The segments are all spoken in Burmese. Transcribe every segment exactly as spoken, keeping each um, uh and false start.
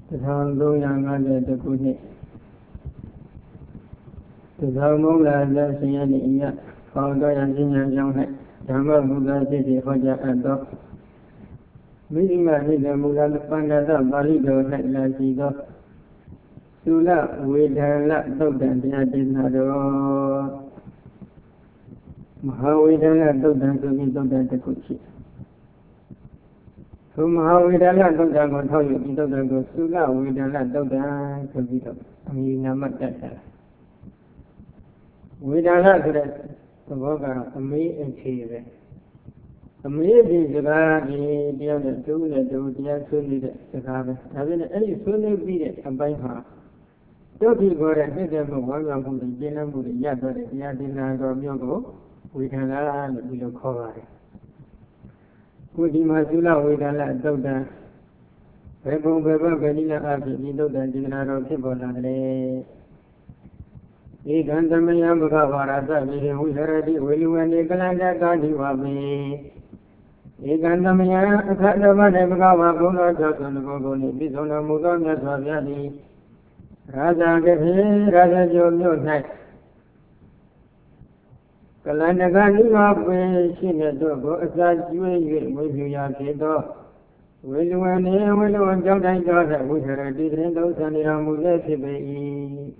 Thằng tôi đang ở đây tôi cũng nhẹ. Từ sau muốn là ra sinh ra định nhá, còn tôi đang sinh ra trong này, chẳng có một cái gì thì họ sẽ ăn đó. Mấy mà thì là một cái ban đầu là Bali đồ này là gì đó. Su là quê đàn là đâu đàn thì trên là đó. Mà quê đàn là đâu đàn tôi biết đâu đàn thì cũng chỉ. Su mà quê đàn là đâu đàn còn thôi thì đâu đàn còn su là quê đàn là đâu đàn tôi biết đâu. Mình nắm bắt được. Quê đàn là tôi tôi có cái mấy anh chị vậy. Mấy thì cái thì điều này chú này chú thì chú này cái cái này, tại vì này chú này bị đấy, anh bay hả? Chỗ thì gọi là cái gì mà gọi là một cái gì là một cái nhà đó đấy, nhà thì là có nhiều chỗ, quy định là bị nó khó vào đấy. Quy định mà chú là quy định là đâu đó, phải không phải bao cái gì là áp dụng đi đâu đó thì là rồi thì bảo là đấy. Ý gần tâm mình làm cái vào ra sao thì quy định đi, quy định này cái là cái cái gì vào mình. Ekandamaya Akadava Devagava Guna Jatana Goni Bisona Mudana Swavyadi Raja Gavi Raja Jomyo Nai Kalanaga Niva Shina Dogo Asa Jue Wizuya Kedo Wiluane Wiluan Jodai Jota Wizara Dido Sanira Mule Sibai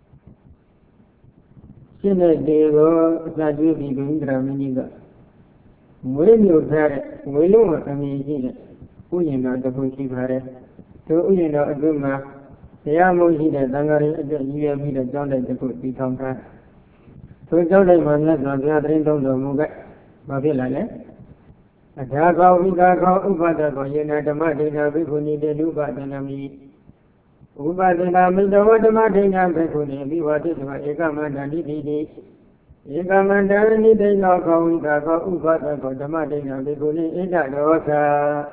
Shina Dego Sadu Bindra Miniga When you had we know what I mean, we know the Bushi Hare. So you know a good map. The Yamushi that Dangari, you have been John that could become her. So John that was not the other end of the Muga, Mavilla. A Jago, we got Ubada, Yena, Martina, Bikuni, the Luba, and Ami. Ubadina, Minda, Martina, Bikuni, we were just like a command and did. Ekamandani de no kau ita kau ubata kau damade na bikuni ita dosa.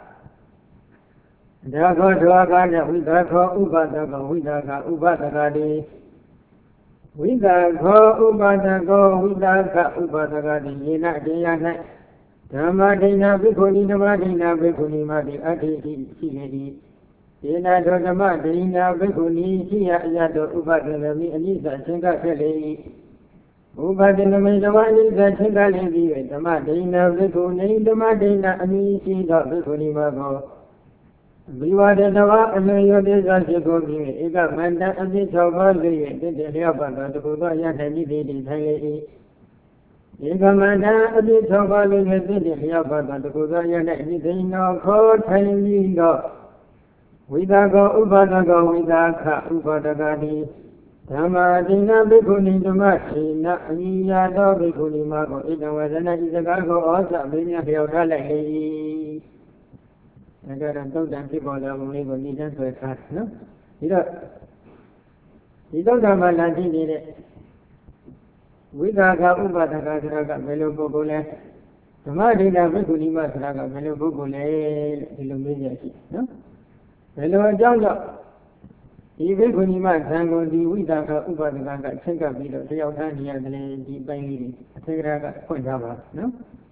Jago doaka na wita kau ubata kau wita kau ubata kadi. Wita kau ubata kau wita kau ubata kadi yena deya na. Damade na bikuni damade na bikuni madi adi di sigedi. Yena do damade na bikuni siya iya do ubata kami anisa singka kali. Ubadina Medavani Gatingali, the Madina, Vikuni, the Madina, Amisi, the Vikuni Mago. Viva de Nava, and Yodes as you go, you got Manda and the Tavali, the Yabana, the Budaya, and the Tali. You got Manda and the Tavali, the Yabana, the Budaya, and the no court, and go. We go Ubadago, we got Ubadagadi. Tamadina Bikuni Dumashina, Yado Bikuni Mago, it was an Isago also, being a Hiotale. I got a told them people that will live on the to a cat, no? You don't, you don't have a Latin in it. We got Uba the Gazaga, Velo Bogole, Tamadina Bikuni Masraga, Velo Bogole, Illuminati, no? Velo Jonga. Even when you might tango the Widaka Ubadaga, take up the Yotania, the Bailey, take a point of no?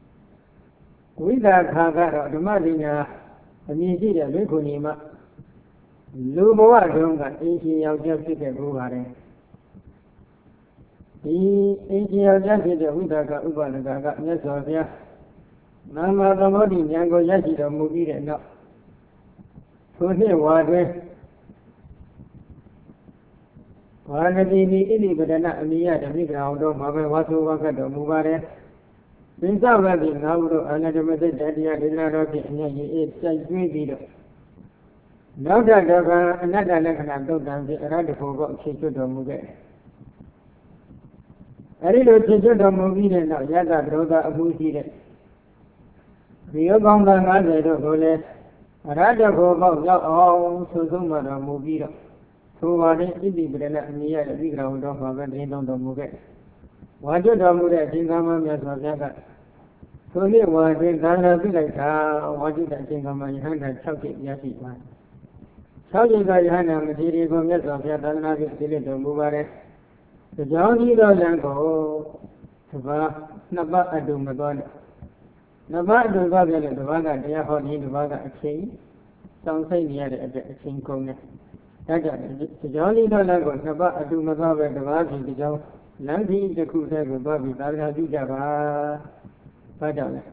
Widaka, the Madina, a Nizia, Lukunima, Lumoa Junga, eighty of Jessica Buvare. The eighty of Jessica Widaka Ubadaga, Nesovia, Nama the Modi, Yango Yashida movie and not. So here was Wanadi ini bedana amia demi ground of Mabel Wasu Wakato Mubare. Since I was in Nauru, another method that you did not rock it, and it's a great video. Now that another lesson I've done, the radical got Chicho Muge. I didn't Chicho Mugi and now Yada Droga Abusi. We are going to another Gole. A radical got all Suzuma Mugi. So what is the Brella near the big ground of our drain on the Muget? What do you do that Singama Yasaka? So near what is Dana Vilaka, what is that Singama Yana Chucky Yasima? Chucky Gayana material from Yasaka, Dana Village of Mubare. The Johnny Dolango, Naba Adumagon. Naba Dubaga, the Vaga, the Yahoo, the Vaga, a king. Some say near the king Kong. ဒါကြောင့်ဒီကြောင့်လေးတော့လည်းကိုနှစ်ပတ်အတူမသွားပဲတပါးစီဒီကြောင့်လမ်းကြီးတစ်ခုတည်းကိုသွားပြီးသာသနာပြုကြပါဘာကြောင့်လဲ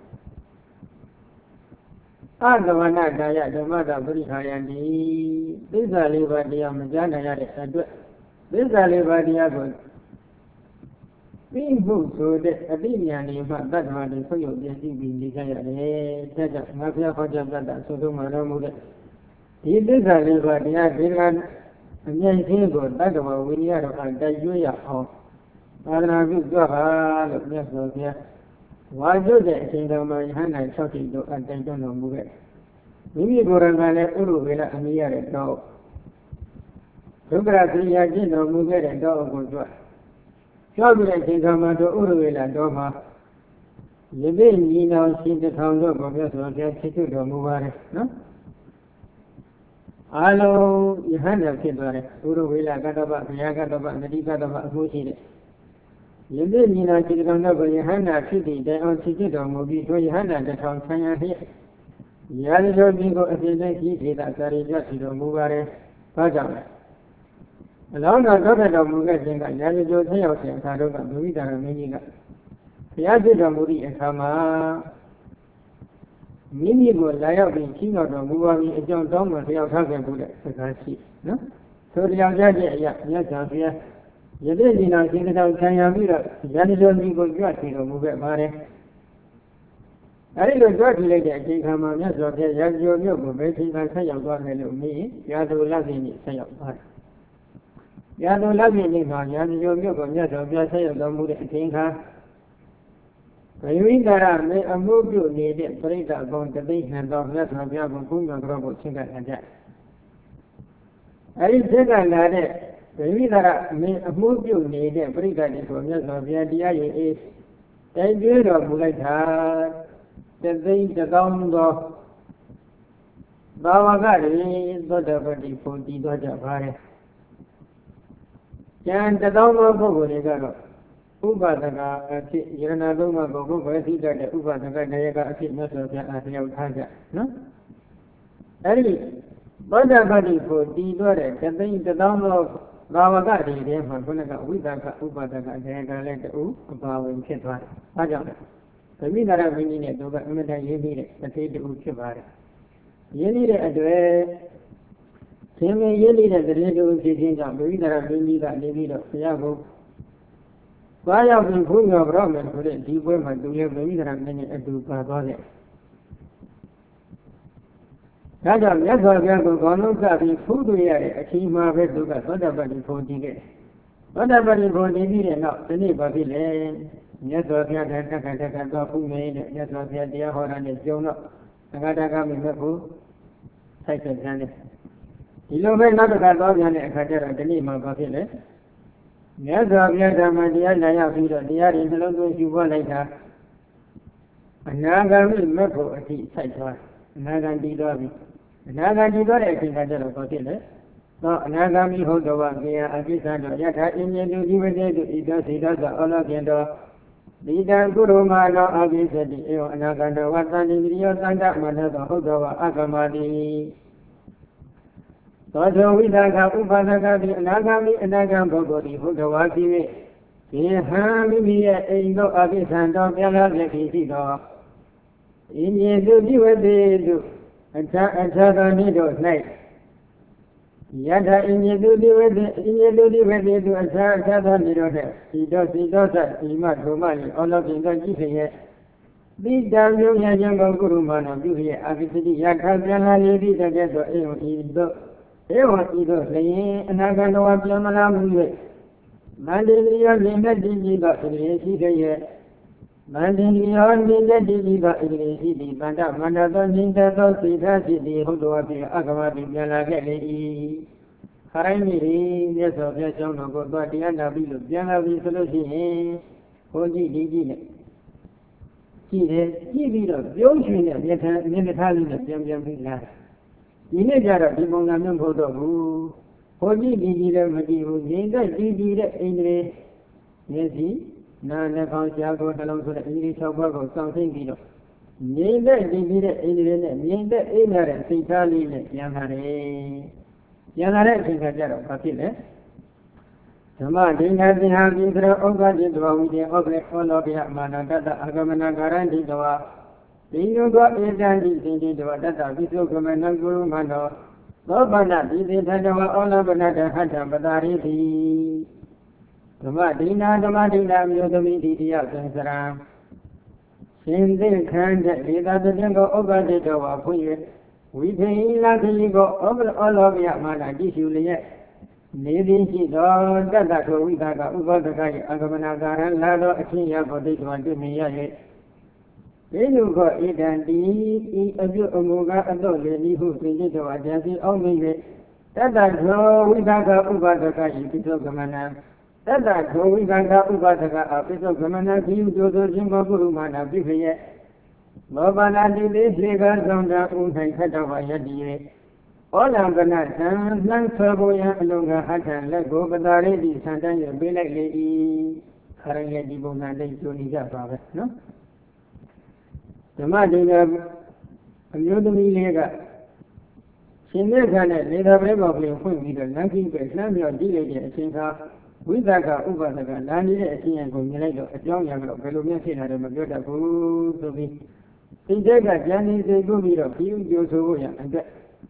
အသမဏတာယဓမ္မတာပရိခာယံဒီသစ္စာလေးပါးတရားမကြားနိုင်ရတဲ့အတွက်သစ္စာလေးပါးတရားကိုသိမှုဆိုတဲ့အတိညာဉ်လေးမှတတ္တဝါတွေဆုပ်ယုပ်ပြည့်စုံပြီးနေကြရတယ်။ဒါကြောင့်ငါဖျားခေါ်ကြပြတ်တာဆိုဆုံးမှတော်မူတဲ့ဒီသစ္စာလေးပါးတရားဒီကအမြဲတမ်းကိုတတ္တဝါဝိရိယတော်အတိုက်ရွေးရအောင်သာသနာပြုကြပါလို့မြတ်စွာဘုရားဝါကျွတ်တဲ့အချိန်တော်မှာယဟန်နိုင်၆တိတို့အတိုက်တွန်းတော်မူခဲ့မိမိကိုယ်တိုင်ကလည်းဥရဝေလအမိရတဲ့တော့ဒုက္ခရသိယာကျင့်တော်မူခဲ့တဲ့တော့ကိုကြွကြောက်ပြီးတဲ့အချိန်တော်မှာတို့ဥရဝေလတော်မှာယသိညီနောင်ရှင်တစ်ထောင်တို့ကိုမြတ်စွာဘုရားချစ်တော်မူပါတယ်နော်အားလုံးယဟန်တော်ဖြစ်သွားတယ်ဥရဝေလကတ္တပဘုရားကတ္တပနတိကတ္တပအမှုရှိတဲ့ယသိညီနောင်ရှင်တစ်ထောင်တို့ကိုယဟန်တော်ဖြစ်တဲ့တိုင်အောင်ချစ်တော်မူပြီးတို့ယဟန်တော်တစ်ထောင်ဆံရလျက်ရာဇဂိုဒီကိုအပြည့်နဲ့ကြီးဒေတာစာရိပြစီတော်မူပါတယ်။ဘာကြောင့်လဲ။အလောင်းတော်သောတော်မူခဲ့ခြင်းကရာဇဂိုဆက်ရောက်တဲ့အခါတော့ကဘုရားတော်မင်းကြီးကဘုရားဖြစ်တော်မူသည့်အခါမှာမိမိကိုလာရောက်ပြီးကြီးတော်တော်မူပါပြီးအကြောင်းတောင်းမှလျှောက်ထားခဲ့မှုတဲ့စကားရှိနော်။ဆိုတရားကြတဲ့အရာမြတ်စွာဘုရားယသိဉာဏ်ရှင်တော်ဆံရပြီးတော့ရာဇဂိုဒီကိုကြွစီတော်မူခဲ့ပါတယ်။အဲဒီလိုကြွထီလိုက်တဲ့အချိန်ခါမှာမြတ်စွာဘုရားရာဇဂိုမြို့ကိုဘယ်ချိန်ကဆက်ရောက်သွားတယ်လို့မေးရင်ရာဇဂိုလပြည့်နေ့ဆက်ရောက်သွားတယ်။ရာဇဂိုလပြည့်နေ့မှာရာဇဂိုမြို့ကိုမြတ်စွာဘုရားဆက်ရောက်တော်မူတဲ့အချိန်ခါဘယဝိတာရမေအမှုပြုနေတဲ့ပရိသတ်ကောင်တသိန်းနှစ်တော်မြတ်စွာဘုရားကိုကုညောတော်ကိုဆင့်ကပ်ကြတယ်။အဲဒီဆင့်ကပ်လာတဲ့ဘယဝိတာရမေအမှုပြုနေတဲ့ပရိသတ်တွေကိုမြတ်စွာဘုရားတရားရည်အေးတိုင်ကျွေးတော်မူလိုက်တာတသိန်းတစ်သောင်းသောဘာဝကတွေသောတပတိဖို့တည်သွားကြပါတယ်။ကျန်တစ်သောင်းသောပုဂ္ဂိုလ်တွေကတော့ဥပဒကအဖြစ်ယရဏသုံးပါးကိုဘုရားသိတတ်တဲ့ဥပဒကတရားကအဖြစ်မြတ်စွာဘုရားအားလျောက်ထားကြနော်။အဲဒီသောတပတိဖို့တည်သွားတဲ့တသိန်းတစ်သောင်းသောဘာဝကတွေထဲမှာခုနကဝိသကဥပဒကတရားကလည်းတူအပါဝင်ဖြစ်သွားတယ်။အဲကြောင့်ဗမိနာရမင်းကြီးနဲ့တို့ကအမတန်ရင်းပြီးတဲ့တသေးတူဖြစ်ပါတယ်။ရင်းပြီးတဲ့အတွက်သင်္ကေရင်းပြီးတဲ့တသေးတူဖြစ်ခြင်းကြောင့်ဗမိနာရမင်းကြီးကနေပြီးတော့ဘုရားကိုသွားရောက်ပြီးဘုရားပြောမယ်ဆိုတဲ့ဒီပွဲမှာသူလည်းဗမိနာရမင်းကြီးအတူပါသွားတယ်။ဒါကြောင့်မြတ်စွာဘုရားကိုကောင်းလုံးကပြီးဖူးတွေ့ရတဲ့အချိန်မှာပဲသူကသောတပတိဖို့တည်ခဲ့တယ်။သောတပတိဖို့တည်ပြီးတဲ့နောက်ဒီနေ့ဘာဖြစ်လဲမြတ်စွာဘုရားတက်တက်တက်တော့ဖူးနေတဲ့မြတ်စွာဘုရားတရားဟောတာနဲ့ကြုံတော့သံဃာတကမိမဲ့ကိုစိုက်ဆက်ပြန်တယ်ဒီလိုပဲနောက်တစ်ခါတော့ပြန်တဲ့အခါကျတော့ဒီနေ့မှဘာဖြစ်လဲမြတ်စွာဘုရားဓမ္မတရားလာရောက်ပြီးတော့တရားတွေနှလုံးသွင်းယူပွားလိုက်တာအနာဂတ်မဲ့ဖို့အထိစိုက်သွားအနာဂတ်တည်သွားပြီအနာဂတ်တည်သွားတဲ့အချိန်ကကျတော့ဘာဖြစ်လဲသောအနာဂတ်မိဟုတ်တော်ဝကေယအပိစ္ဆတော်ယထာအင်းမြင်သူဒီဝတေသူဣဒစေတသအောလောကင်တော်ဒီတံကုရုမာနောအဘိသတိဧဝအနာဂန္တဝသန္တိရိယောသန္တမနသောဟုတ်တော်ဝအကမတိသောသောဝိသကဥပါဒကတိအနာဂမိအနာဂံပုဂ္ဂိုလ်ဒီဟုတ်တော်ဝဖြစ်၍ဒီဟံမိမိရဲ့အိမ်တို့အဘိသံတော်ပြန်လာဖြစ်ဖြစ်ရှိတော်ဤမြေသူပြိဝတိသူအထာအထာသောနိတို့၌ယထာအင်းမြေသူပြိဝတိအင်းမြေသူပြိဝတိသူအထာအထာသောနိတို့၌ဤတော်စီတော်သဤမထုမ၏အောလောကင်သောကြည့်ဖြင့်တိတံမျိုးညာခြင်းကိုကုရုမာနပြုရဲ့အဘိသတိယထာပြန်လာလေသည့်တကဲ့သို့အေဝံဤတို့ဧဝံဤတို့လျင်အနာဂတ်တော်ပြန်မလာမှု၍မန္တေရိယလင်မဲ့တည်ကြည်သောဣတိရှိခဲ့ရဲ့မန္တေရိယလင်မဲ့တည်ကြည်သောဣတိရှိသည်ဗန္တမန္တသောဉ္ဇသောစိသရှိသည်ဟုတ်တော်ဖြင့်အကမတိပြန်လာခဲ့လေ၏ခရိုင်းမိမြတ်စွာဘုရားကျောင်းတော်ကိုသွားတရားနာပြီးလို့ပြန်လာပြီဆိုလို့ရှိရင်ဘုန်းကြီးဒီကြီးနဲ့ကြည့်တယ်ကြည့်ပြီးတော့ပြုံးချွင်တဲ့မျက်ထမျက်နှာထားလေးနဲ့ပြန်ပြန်ပြီးလာဒီနေ့ကျတော့ဒီပုံစံမျိုးမဟုတ်တော့ဘူးဘုန်းကြီးဒီကြီးလည်းမကြည့်ဘူးငြိမ်သက်ကြည့်ကြည့်တဲ့အိန္ဒြေမျက်စိနာနှာခေါင်းရှားကိုနှလုံးဆိုတဲ့အိန္ဒြေ၆ပါးကိုစောင့်သိပြီးတော့ငြိမ်သက်ကြည့်ကြည့်တဲ့အိန္ဒြေနဲ့ငြိမ်သက်အိမ်ရတဲ့စိတ်ထားလေးနဲ့ပြန်လာတယ်ပြန်လာတဲ့အချိန်ခါကျတော့ဘာဖြစ်လဲဓမ္မဒိဋ္ဌိသင်္ဟာပိသရောဩဃတိတဝဝိတေဩခေဩလောကိယမာနတတအာဂမနာကာရန္တိတဝဒီယုကောဧတံတိစိတိတဝတတပိစုကမနံကုရုမနောသောပနပိသေထတဝဩလပနတဟတံပတာရိတိဓမ္မဒိဋ္ဌာဓမ္မဒိဋ္ဌာမျိုးသမီးတိတရားသင်္စရံရှင်သင်္ခန္ဓေဒေသတင်ကိုဩဃတိတဝဖွင့်၍ဝိသေဟိလခိကိုဩလောကိယမာနတိရှုလျက်နေသည်ရှိသောတတ္တထိုဝိသကဥပဒက၏အာဂမနာကာရလာသောအချင်းရဘောတိတော်တွေ့မြင်ရ၍ဒေယုခောဣဒံတိဤအပြုအမူကားအတော့လေဤဟုသင်္ကြန်တော်အကြံစီအောင်မြင်၍တတ္တထိုဝိသကဥပဒက၏ပိဿကမနံတတ္တထိုဝိသကဥပဒကအပိဿကမနံခိယကျိုးသောခြင်းကိုပုရုမာနာပြုဖြစ်၍မောပနာတိလေးလေကဆောင်တာဥ၌ခတ်တော်ပါယတ္တိ၍ဩလံကနသံလန်းဆွဲပေါ်ရန်အလုံးကဟထံလက်ကိုပတာရိတိဆန်တန်းရပေးလိုက်လေ၏ခရရဲ့ဒီပုံစံလေးကျိုးနေကြပါပဲနော်ဓမ္မဒိဋ္ဌိအမျိုးသမီးလေးကရှင်မြတ်ခါနဲ့လေသာပရိဘောကလေးဖွင့်ပြီးတော့လမ်းကြီးပဲလှမ်းပြီးတော့ကြည့်လိုက်တဲ့အချိန်ခါဝိသကဥပဒကလာနေတဲ့အချိန်ရကိုမြင်လိုက်တော့အကြောင်းရကတော့ဘယ်လိုမျိုးဖြစ်လာတယ်မပြောတတ်ဘူးဆိုပြီးဒီတက်ကကြံနေစိတ်ကူးပြီးတော့ပြီးကြိုးဆိုဖို့ရအတွက်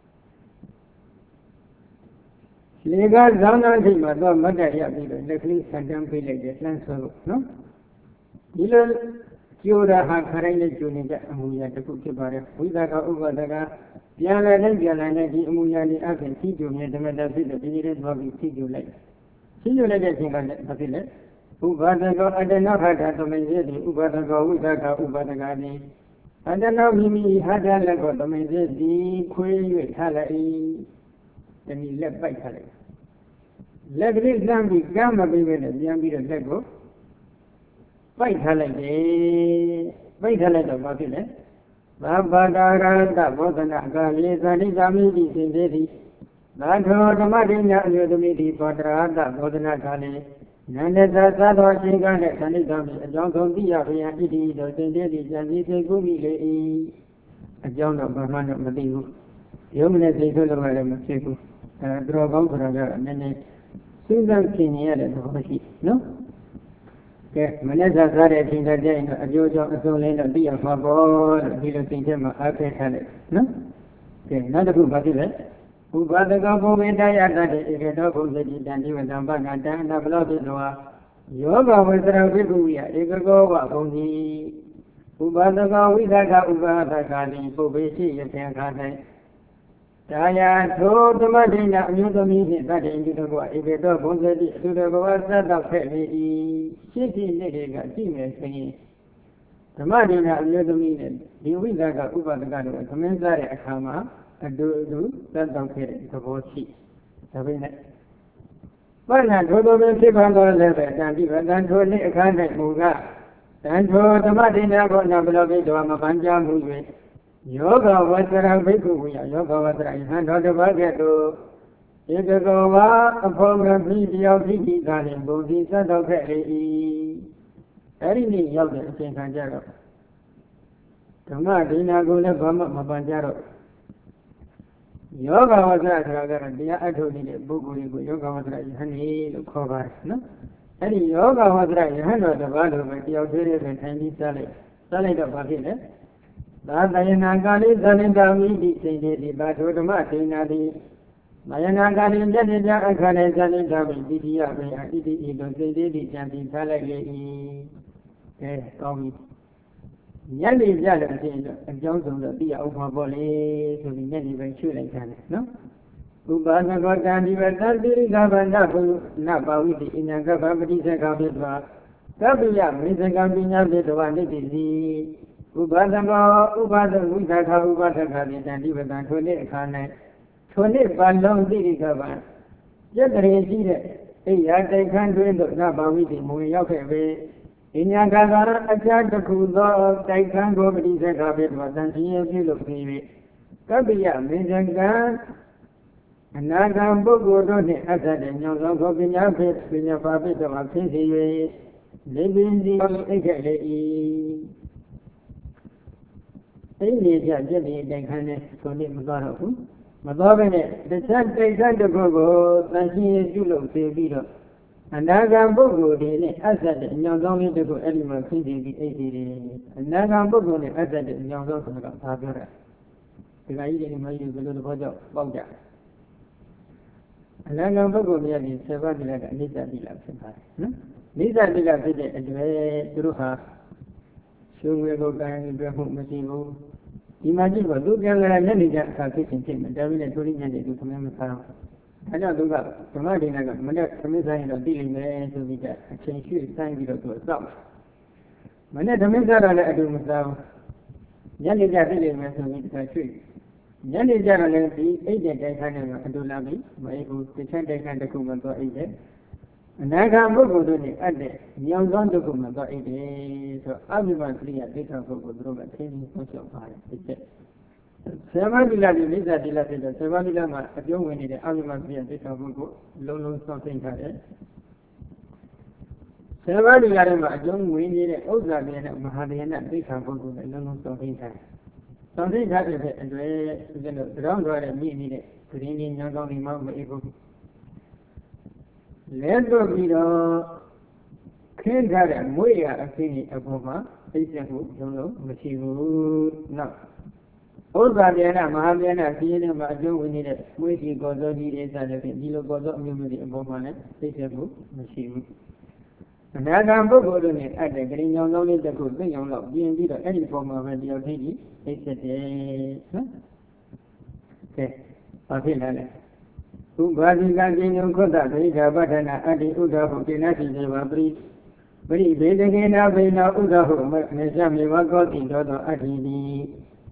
လေကဇောင်းသားထိပ်မှာတော့မတ်တက်ရပြီးတော့လက်ကလေးဆန်တန်းပေးလိုက်တယ်လှမ်းဆွဲဖို့နော်ဒီလိုကျိုးတာဟာခရိုင်းနဲ့ကျိုးနေတဲ့အမူအရာတစ်ခုဖြစ်ပါတယ်ဝိသကဥပဒကပြန်လာတဲ့ပြန်လာတဲ့ဒီအမူအရာလေးအပြင်သိကျုံနဲ့ဓမ္မတာဖြစ်တဲ့ဒီလေးသွားပြီးသိကျုံလိုက်သိကျုံလိုက်တဲ့အချိန်ကလည်းဘာဖြစ်လဲဥပဒကောအတ္တနောဟတသမိစေတိဥပဒကောဝိသကဥပဒကတိအတ္တနောမိမိဟတလက်ကိုသမိစေတိခွေး၍ထားလိုက်တနည်းလက်ပိုက်ထားလိုက်လက်ကလေးလှမ်းပြီးကမ်းမပေးပဲနဲ့ပြန်ပြီးတော့လက်ကိုပိုက်ထားလိုက်တယ်ပိုက်ထားလိုက်တော့ဘာဖြစ်လဲဘာဘာတာရတဘောဓနာကာလေသတိကာမိတိစင်သေးသည်သာထောဓမ္မဒိညာအယုသမီတိသောတရာတဘောဓနာကာလေနန္ဒသသသောအရှင်ကနဲ့သတိကာမိအကြောင်းဆုံးသိရဖျားဣတိတို့စင်သေးသည်ကြံစည်သိကူမိလေ၏အကြောင်းတော့ဘာမှတော့မသိဘူးရုံးနဲ့သိဆိုလို့လည်းမဖြစ်ဘူးအဲတော်ကောင်းဆိုတာကနည်းနည်းစဉ်းစားကြည့်နေရတဲ့သဘောရှိနော်ကဲမနေ့ကစားတဲ့အချိန်တည်းကျရင်တော့အကျိုးကြောင့်အစုံလင်းတော့သိရမှာပေါ့လို့ဒီလိုသင်ချက်မှာအားပေးထားလိုက်နော်ကဲနောက်တစ်ခုဘာဖြစ်လဲဥပဒကဘုံဝိတ္တယတတေဧကတောဘုဇတိတံဒီဝတံပဏတံအနာဘလောပိသောယောဂဝေစရဝိကုဝိယဧကကောဝဘုံတိဥပဒကဝိသကဥပဒကတိပုပ္ပေရှိယသင်္ခါ၌ဒါယာထိုဓမ္မဒိဋ္ဌအမျိုးသမီးဖြင့်တတ္တိဣတိတောဧကေတောဘုံဇတိအထုတော်ဘဝသတ်တော့ခဲ့လေ၏ရှိရှိနေ့တွေကကြည့်မယ်ဆိုရင်ဓမ္မဒိဋ္ဌအမျိုးသမီးနဲ့ဒီဝိသကဥပဒကတို့ကသမင်းစားတဲ့အခါမှာအတူတူသတ်တော့ခဲ့တဲ့သဘောရှိဒါပေမဲ့ပဏ္ဏထိုသောပင်ဖြစ်ပါတော့လည်းပဲတန်ပြီးတန်ထိုနေ့အခါ၌မူကတန်ထိုဓမ္မဒိဋ္ဌကိုနာဘလောပိတော်မပန်းကြမှု၍ယောဂဝတ္တရဘိက္ခုဝိယယောဂဝတ္တရယဟန်တော်တစ်ပါးကဲ့သို့ဧကကောဝါအဖို့မပြီးတယောက်ဖြစ်ပြီးသားရင်ဘုံစီသတ်တော်ခဲ့လေ၏အဲ့ဒီနေ့ရောက်တဲ့အချိန်ခံကြတော့ဓမ္မဒိဋ္ဌကိုလည်းဘာမှမပန်ကြတော့ယောဂဝတ္တရဆိုတာကတော့တရားအထုတ်နေတဲ့ပုဂ္ဂိုလ်တွေကိုယောဂဝတ္တရယဟန်လို့ခေါ်ပါတယ်နော်အဲ့ဒီယောဂဝတ္တရယဟန်တော်တစ်ပါးလိုပဲတယောက်သေးသေးပဲထိုင်ပြီးစားလိုက်စားလိုက်တော့ဘာဖြစ်လဲသာတယနာကာလိသနိတမိတိစိတ်တိဘာထိုဓမ္မဒိဏတိမယနာကာလိမျက်တိပြအခါနဲ့သနိတမိတိတိယပေအဣတိဤသို့စိတ်တိကြံပြီးထားလိုက်လေ၏ကဲကောင်းပြီမျက်တိပြလည်းဖြစ်ရင်အကြောင်းဆုံးတော့သိရအောင်ပါပေါ့လေဆိုပြီးမျက်တိပဲချွေလိုက်တာနော်ဥပါဒကောတံဒီဝတ္တိရိကဗန္ဒဘုနပါဝိတိအညာကပ္ပပတိသက္ခဖြစ်သွားသဗ္ဗယမေသကံပညာဖြစ်သွားနိတိစီဥပါဒကောဥပါဒဝိသခဥပါဒခတိတံဒီဝတံထိုနေ့အခါ၌ထိုနေ့ပါလုံးတိရိကဗံပြတ်တရေရှိတဲ့အိယာတိုက်ခန်းတွင်သို့နပါဝိတိမဝင်ရောက်ခဲ့ပေအညာကကအချားတစ်ခုသောတိုက်ခန်းကိုပတိသက္ခဖြစ်သွားတန်စီရပြုလို့ဖြစ်၍ကပ္ပိယမေဇကံအနာဂံပုဂ္ဂိုလ်တို့နှင့်အပ်တဲ့ညောင်ဆောင်သောပညာဖြစ်ပညာပါဖြစ်တော်မှာဖြစ်စေ၍နေပင်စီအိတ်ခဲ့လေ၏အဲ့ဒီကြပြည့်တဲ့တိုင်ခန်းနဲ့ဆိုနေမသွားတော့ဘူး mà to bên này để xem cây xem được cô cô ta chỉ chú lục tiêu đi rồi anh đã làm bốc cô thì này áp sát được nhau giống như được cô em mà khi thì bị ấy thì anh đã làm bốc cô này áp sát được nhau giống như là thà rồi thì cái gì mà yêu cái đó bao giờ bao giờ anh đã làm bốc cô này thì sẽ bắt được cái lý do đi làm xem phải lý do đi làm thì để để tôi ha số người có cái việc không mà chỉ có đi mà chỉ có tôi cái là nhận được cái cái chuyện chuyện mà đây là tôi đi nhận được tôi không làm sao anh nói tôi gặp tôi nói đi này cái mình đã mình sai rồi đi lên này tôi bị cái chuyện chuyện sai bị rồi tôi sao mình đã mình sai rồi là tôi mà sao nhận được cái đi lên mà tôi bị cái chuyện nhận được cái là thì ấy để cái cái này mà tôi làm đi mà cái cái chuyện cái cái cũng mà tôi ấy đấy anh làm bốc cô này anh đấy nhau giống được cũng mà tôi ấy đấy rồi áp dụng vào cái này cái bốc cô rồi cái gì cũng sẽ phải đấy xem đi là đi lý giải đi là thì xem đi là mà ở chỗ người này áp dụng vào cái này cái bốc cô lâu lâu sau sinh ra đấy xem đi là mà ở chỗ người này ốc ra đi là mà hai này cái bốc cô này lâu lâu sau sinh ra sau sinh ra thì rồi cái nó rong rồi là mi này cái này nhau giống đi mà mấy cô let go đi đó khen ra là mỗi cái cái này ở bộ mà bây giờ cũng giống giống mà chỉ có nó ổn ra đi là mà hai là khi này mà giống cái này mỗi chỉ có do đi để ra được đi lo có do nhiều người ở bộ mà này bây giờ cũng mà chỉ có anh làm bốc cô này ở đây cái nhau giống lên được cũng cái nhau lắm đi đi đó cái bộ mà về điều thế gì bây giờ thế thế ở thế này Ubhadika Jinu Kota Brita Bhatana Adi Udahu Kinati Deva Bri Bri Vedagena Vena Udahu Mesami Vakoti Dodo Adidi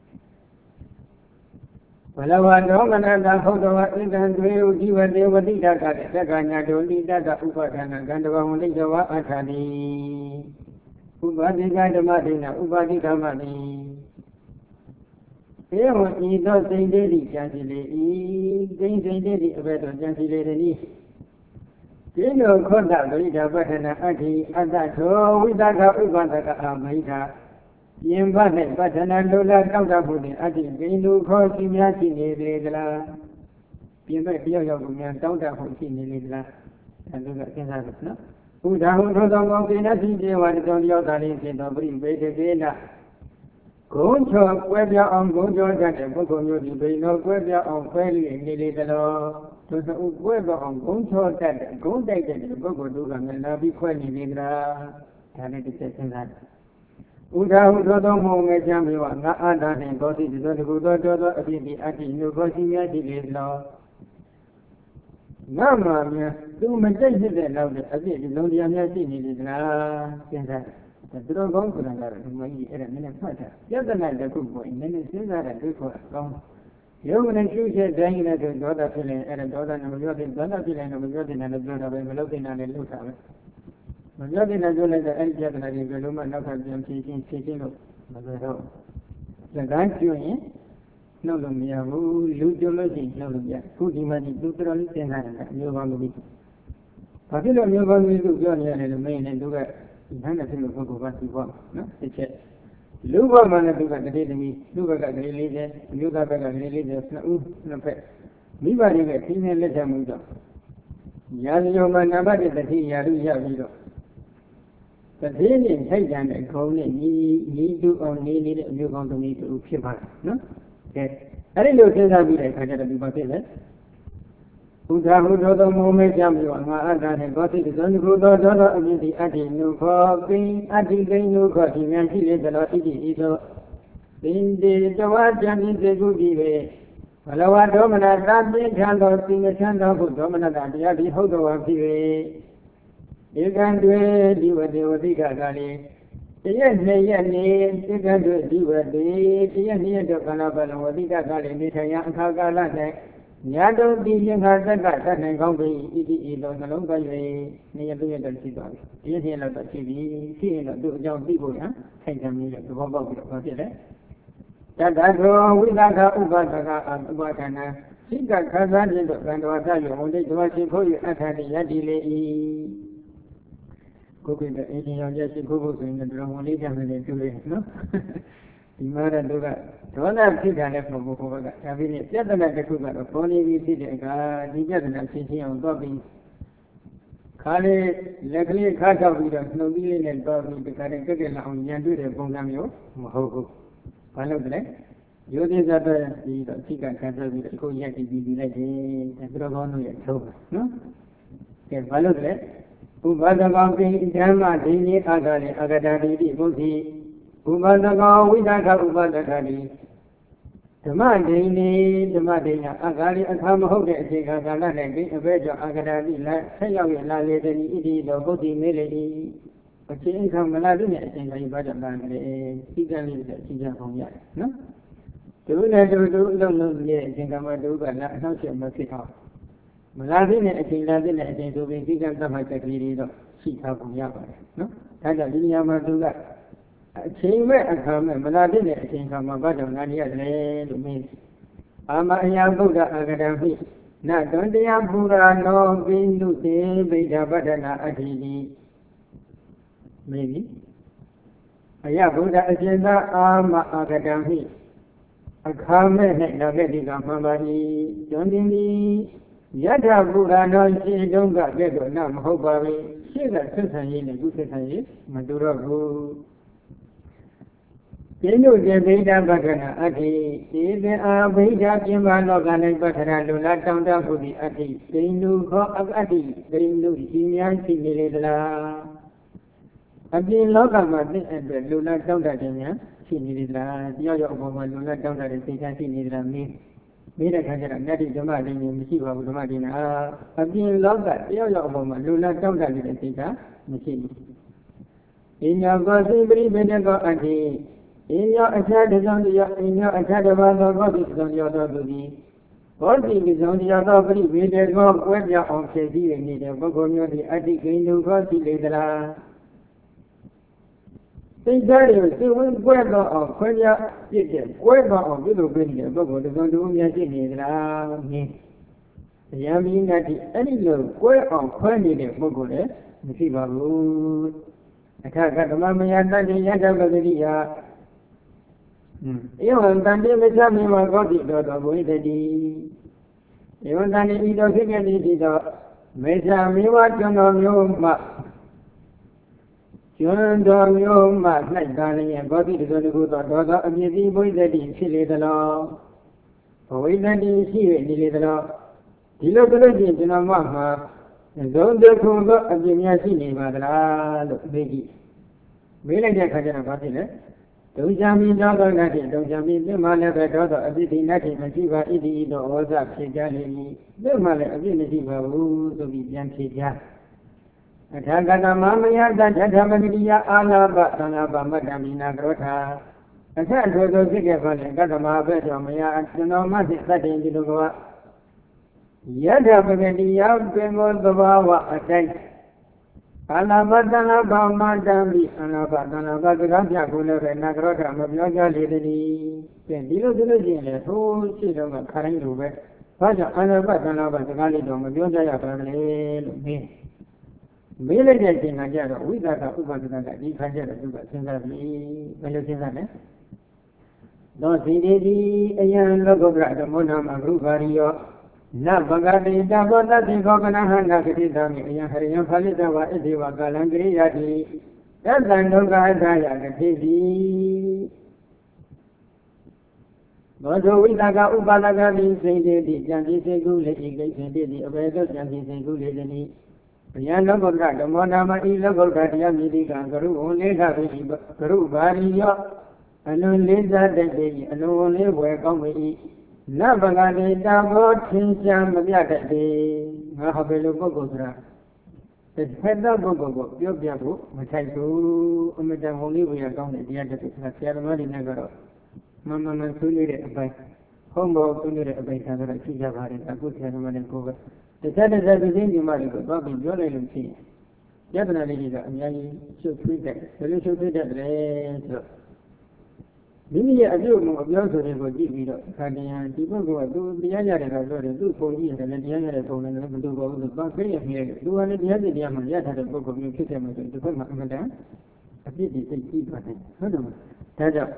Valawa Domanada Hodawa Idan Dveu Jiva Devadita Kata Sakanya Dolita Upadana Gandava Mulikawa Athadi Ubhadika Dhamadina Ubhadika Mani thế mà chỉ đó sinh thế thì chẳng chỉ là ý sinh sinh thế thì bây giờ chẳng chỉ là đi thế nó không đạt được cái bài này anh thì anh ta cho người ta gặp cái quan trọng là mấy cái nhưng mà này bài này lúc là cao giá phụ này anh thì cái lúc khó xin nhà xin này để là biến đổi bây giờ cũng nhà cao giá phụ xin này là anh lúc là cái sao được nó u đã không thôi đâu cái này xin để vào trong điều ta nên xin đó bị bị cái là cũng cho quay về ông cũng cho gia đình cũng có nhiều gì nó quay về ông quay liền đi đi đó tôi sẽ quay về ông cũng cho gia đình cũng đại gia đình cũng có đủ cả người nào bị quay đi đi ra thế này thì sẽ thế này u đã u đó đâu mà nghe chăm bị vào ngã ăn đã nên có gì đó thì cũng đó cho đó thì bị ăn thì nhiều có gì nhá thì đi đó ngã mà tôi mình thấy thế này đâu thì ở đây thì nó đi ăn nhá thì đi ra thế này Terus kau kurang ada, mungkin ada mana pada. Jangan ada kumpul, mana sudah ada kumpul kau. Yang mana sudah jangan ada doa pilih, ada doa nama doa doa pilih nama doa nama doa nama doa nama doa sama. Doa nama doa ada elja ada di dalam mana kau jam cincin cincin lo, mana doa. Jangan cuci, nolong dia, lu lucu lagi nolong dia. Kau di mana itu terlalu tenang, dia bangun itu. Tapi lo dia bangun itu jangan ada mana juga. Hanya sini pun bukan tiba, no, secet. Lupa mana tu kat tadi demi, lupa kat tadi lagi, lupa kat tadi lagi, nak uh, nampak. Mimpi ni kat sini lagi muda. Ya, jauh mana apa dia tadi ya, lu ya biru. Tadi ni saya jangan kau ni ni ni tu orang ni ni ni kau tu ni tu siapa, no? Okay. Ada lu saya biru kerja tadi macam ni. Udah udah tu mau macam ni, orang ada ni kau tu jangan udah udah ini di adi nu kau pin adi pin nu kau di mana sih le dalam ini itu, ini jawab jangan segugi be. Kalau ada mana tapi jangan tinggal jangan pun mana ada dia di hodo apa be. Ikan dua dua dua tiga kali. Dia ni dia ni ikan dua dua dua dia ni ada kalau kalau tiga kali ni saya angkat kalah ni. Nhà đầu tiên những hàng tất cả các ngành công ty ý ý ý đồ nó lớn bao nhiêu nên tôi nhận được chỉ đạo ý thì là chỉ vì khi là tự do đi bộ nhá thành ra như là tôi không bao giờ có chuyện đấy. Cả đại rồi quý gia các ông bà các ông bà thằng nào chỉ cả các gia đình được làm đồ ra dùng để cho chị khôi ăn thằng thì giá đi lấy ý cô quyền được ý thì giờ chị khôi phục rồi là đồ lấy ra mình để tôi lấy nó ဒီမှာတော့ဒေါသဖြစ်တာလည်းပုံပေါ်ကဒါပြီးပြဿနာတစ်ခုကတော့ပေါ်နေပြီးဖြစ်တဲ့အခါဒီပြဿနာရှင်းရှင်းအောင်တော့ပြီးခါလေးလက်ကလေးခါချောက်ပြီးတော့နှုတ်ပြီးလေးနဲ့တော့ပြီးဒီခါနဲ့ကြက်ကြက်လာအောင်ညံတွေ့တဲ့ပုံစံမျိုးမဟုတ်ဘူးဘာလို့လဲရိုးသေးစားတော့ပြီးတော့အစ်ကခံစားပြီးတော့အခုရက်ပြီးပြီးလိုက်တယ်ဒါပြောကောင်းလို့ရထုံးနော်ကဲဘာလို့လဲဥပဒကောင်ပိဓမ္မဒိဋ္ဌိအာဂလေအာဂတာတိတိဘုဒ္ဓိဥပဒကောင်ဝိသကဥပဒကတိဓမ္မဒိဋ္ဌိဓမ္မဒိဋ္ဌိအာဂလိအခါမဟုတ်တဲ့အချိန်ခါကာလနဲ့ဒီအဘဲကြောင့်အာဂတာတိလက်ဆက်ရောက်ရလာလေတည်းဣတိတော်ဘုဒ္ဓိမေလေတိအချိန်အခါမလာတဲ့အချိန်ခါကြီးဘာကြောင့်လာလဲစီကံလေးတဲ့အချိန်ခါပေါင်းရတယ်နော်ဒုနဲ့ဒုဒုအလုံးလုံးရဲ့အချိန်ခါမှာဒုကလည်းအနှောက်အယှက်မဖြစ်အောင်မလာတဲ့အချိန်လာတဲ့အချိန်ဆိုပြီးစီကံသတ်မှတ်ချက်ကလေးတွေတော့ရှိထားပုံရပါတယ်နော်ဒါကြောင့်ဒီနေရာမှာဒုကအချိန်မဲ့အခါမဲ့မလာတဲ့အချိန်ခါမှာဘာကြောင့်လာရလဲလို့မေးအာမအယဗုဒ္ဓအာဂတံပိနတံတရားပူရာနောကိနုတေဗိဒပတ္ထနာအဋ္ဌိတိမေးပြီအယဗုဒ္ဓအရှင်သာအာမအာဂတံပိအခါမဲ့နဲ့လာတဲ့ဒီကမှန်ပါ၏ကျွန်းတင်းဒီယထာပူရာနောရှိတုံးကကဲ့သို့နမဟုတ်ပါဘူးရှေ့ကဆက်ဆံရေးနဲ့ခုဆက်ဆံရေးမတူတော့ဘူးကိနုတေဗိဒပတ္ထနာအဋ္ဌိဒီသင်အာဗိဒပြင်ပါလောက၌ပတ္ထနာလူလာတောင်းတမှုသည်အဋ္ဌိကိနုခောအဋ္ဌိကိနုဒီများရှိနေလေသလားအပြင်လောကမှာသိတဲ့လူလာတောင်းတခြင်းများရှိနေလေသလားတယောက်ယောက်အပေါ်မှာလူလာတောင်းတတဲ့စိတ်ဓာတ်ရှိနေသလားမင်းမိတဲ့ခါကျတော့နတ္တိဓမ္မဒိဋ္ဌိမရှိပါဘူးဓမ္မဒိဋ္ဌိအာအပြင်လောကတယောက်ယောက်အပေါ်မှာလူလာတောင်းတတဲ့စိတ်ဓာတ်မရှိဘူး။အညာကောစိပရိပေနကောအဋ္ဌိအညာအခြားတစ်စုံတစ်ယောက်အညာအခြားတစ်ပါးသောဘောဓိတစ်စုံတစ်ယောက်သောသူသည်ဘောဓိတစ်စုံတစ်ယောက်သောပရိပေနကောကွဲပြောင်းအောင်ဖြည့်ဆည်းနေတဲ့ပုဂ္ဂိုလ်မျိုးသည်အဋ္ဌိကိဉ္စုကောရှိလေသလားစိတ်ဓာတ်ကိုစိတ်ဝင်ကွဲတော့အောင်ခွဲပြပြည့်တဲ့ကွဲတော့အောင်ပြုလုပ်ပေးနေတဲ့ပုဂ္ဂိုလ်တစ်စုံတစ်ဦးများရှိနေသလားမင်းယံမိနတိအဲ့ဒီလိုကွဲအောင်ခွဲနေတဲ့ပုဂ္ဂိုလ်လည်းမရှိပါဘူးအခါကဓမ္မမယတတ္တိယတ္တပဂတိယဧဝံတန်တိမချမေမကောတိတော်တော်ဘုရားတိဧဝံတန်တိဤတော်ဖြစ်ခဲ့သည့်ဒီတော့မေချာမေဝကျွန်တော်မျိုးမှကျွန်တော်မျိုးမှ၌တာလျင်ဘောဓိတစုံတစ်ခုသောဒေါသအပြည့်စည်ဘုရားတိဖြစ်လေသလားဘဝိတ္တိရှိ၍နေလေသလားဒီလိုဆိုလို့ရှိရင်ကျွန်တော်မှမှာသုံးတစ်ခုသောအပြည့်များရှိနေပါသလားလို့မေးကြည့်မေးလိုက်တဲ့အခါကျတော့ဘာဖြစ်လဲဒုံချာမီသောသောနတ်တိဒုံချာမီပြမလည်းပဲသောသောအပြည့်ဒီနတ်တိမရှိပါဣတိသောဩဇဖြစ်ကြလေ၏ပြမလည်းအပြည့်မရှိပါဘူးဆိုပြီးပြန်ဖြေကြအထာဂတမမယတထထမဂတိယအာလာပသံဃာပမတ္တမိနာကရောထာအထအထွေသောဖြစ်ခဲ့ပါလေကတ္တမဘဲတော်မယကျွန်တော်မှသတ္တိဒီလိုကယထပဂတိယပင်ကိုသဘာဝအတိုင်းအာလာပသံဃာပမတ္တမိအာလာပသံဃာပစကားပြကိုလည်းပဲနာကရောထာမပြောကြလေတည်းပြန်ဒီလိုဆိုလို့ရှိရင်လေသိုးရှိတော့ကခရိုင်းလိုပဲဘာကြောင့်အာလာပသံဃာပစကားလေးတော့မပြောကြရပါလဲလို့မင်းမေးလိုက်တဲ့အချိန်ကကြတော့ဝိသကဥပဒနာကဒီခါကျတော့သူကစဉ်းစားပြီဘယ်လိုစဉ်းစားလဲသောစီတေတိအယံလောကုတ္တရဓမ္မနာမဂရုပါရိယောနဗဂတိတဘောတတိခောကနဟနာကတိသမိအယံဟရိယံဖလိတဝဣတိဝကာလံကရိယာတိသတ္တံဒုက္ခအထာယကတိတိသောသောဝိသကဥပါဒကတိစိတ်တေတိကြံတိစိတ်ကုလေဤကိစ္စတေတိအဘေသောကြံတိစိတ်ကုလေတိဘယံလောကုတ္တရဓမ္မနာမဤလောကုတ္တရတရားမြည်တိကံကရုဝလေးခပိကရုပါရိယောအလုံးလေးစားတတ်သည်အလုံးလေးဝယ်ကောင်းပြီနဗဂတိတဘောထင်ရှားမပြတတ်သည်ငါဟောဘယ်လိုပုဂ္ဂိုလ်ဆိုတာတစ်ဖက်သောပုဂ္ဂိုလ်ကိုပြောပြဖို့မထိုက်ဘူးအမတန်ဟောလေးဝယ်ကောင်းတဲ့တရားတစ်ခုဆရာသမားတွေနဲ့ကတော့မမမဆွေးနွေးတဲ့အပိုင်းဟုံးဘောဆွေးနွေးတဲ့အပိုင်းသာတော့ရှိကြပါတယ်အခုဆရာသမားတွေကိုပဲတခြားတခြားပြည်င်းဒီမှာတွေကိုသွားပြီးပြောလိုက်လို့ရှိရင်ပြဿနာလေးတွေကအများကြီးရှုပ်ထွေးတယ်ဘယ်လိုရှုပ်ထွေးတတ်တယ်ဆိုတော့မိမိရဲ့အပြုအမူအပြောဆိုတွေကိုကြည့်ပြီးတော့ခါတည်းဟာဒီပုဂ္ဂိုလ်ကသူတရားရတယ်လို့ပြောတယ်သူပုံကြည့်တယ်လည်းတရားရတဲ့ပုံလည်းမတူပါဘူးလို့သွားပြည့်ရပြည့်တယ်သူကလည်းတရားစစ်တရားမှရထားတဲ့ပုဂ္ဂိုလ်မျိုးဖြစ်တယ်မှာဆိုရင်တစ်ဖက်မှာအမှန်တန်အပြစ်တွေသိကြည့်ပါတယ်ဟုတ်တယ်မလားဒါကြောင့်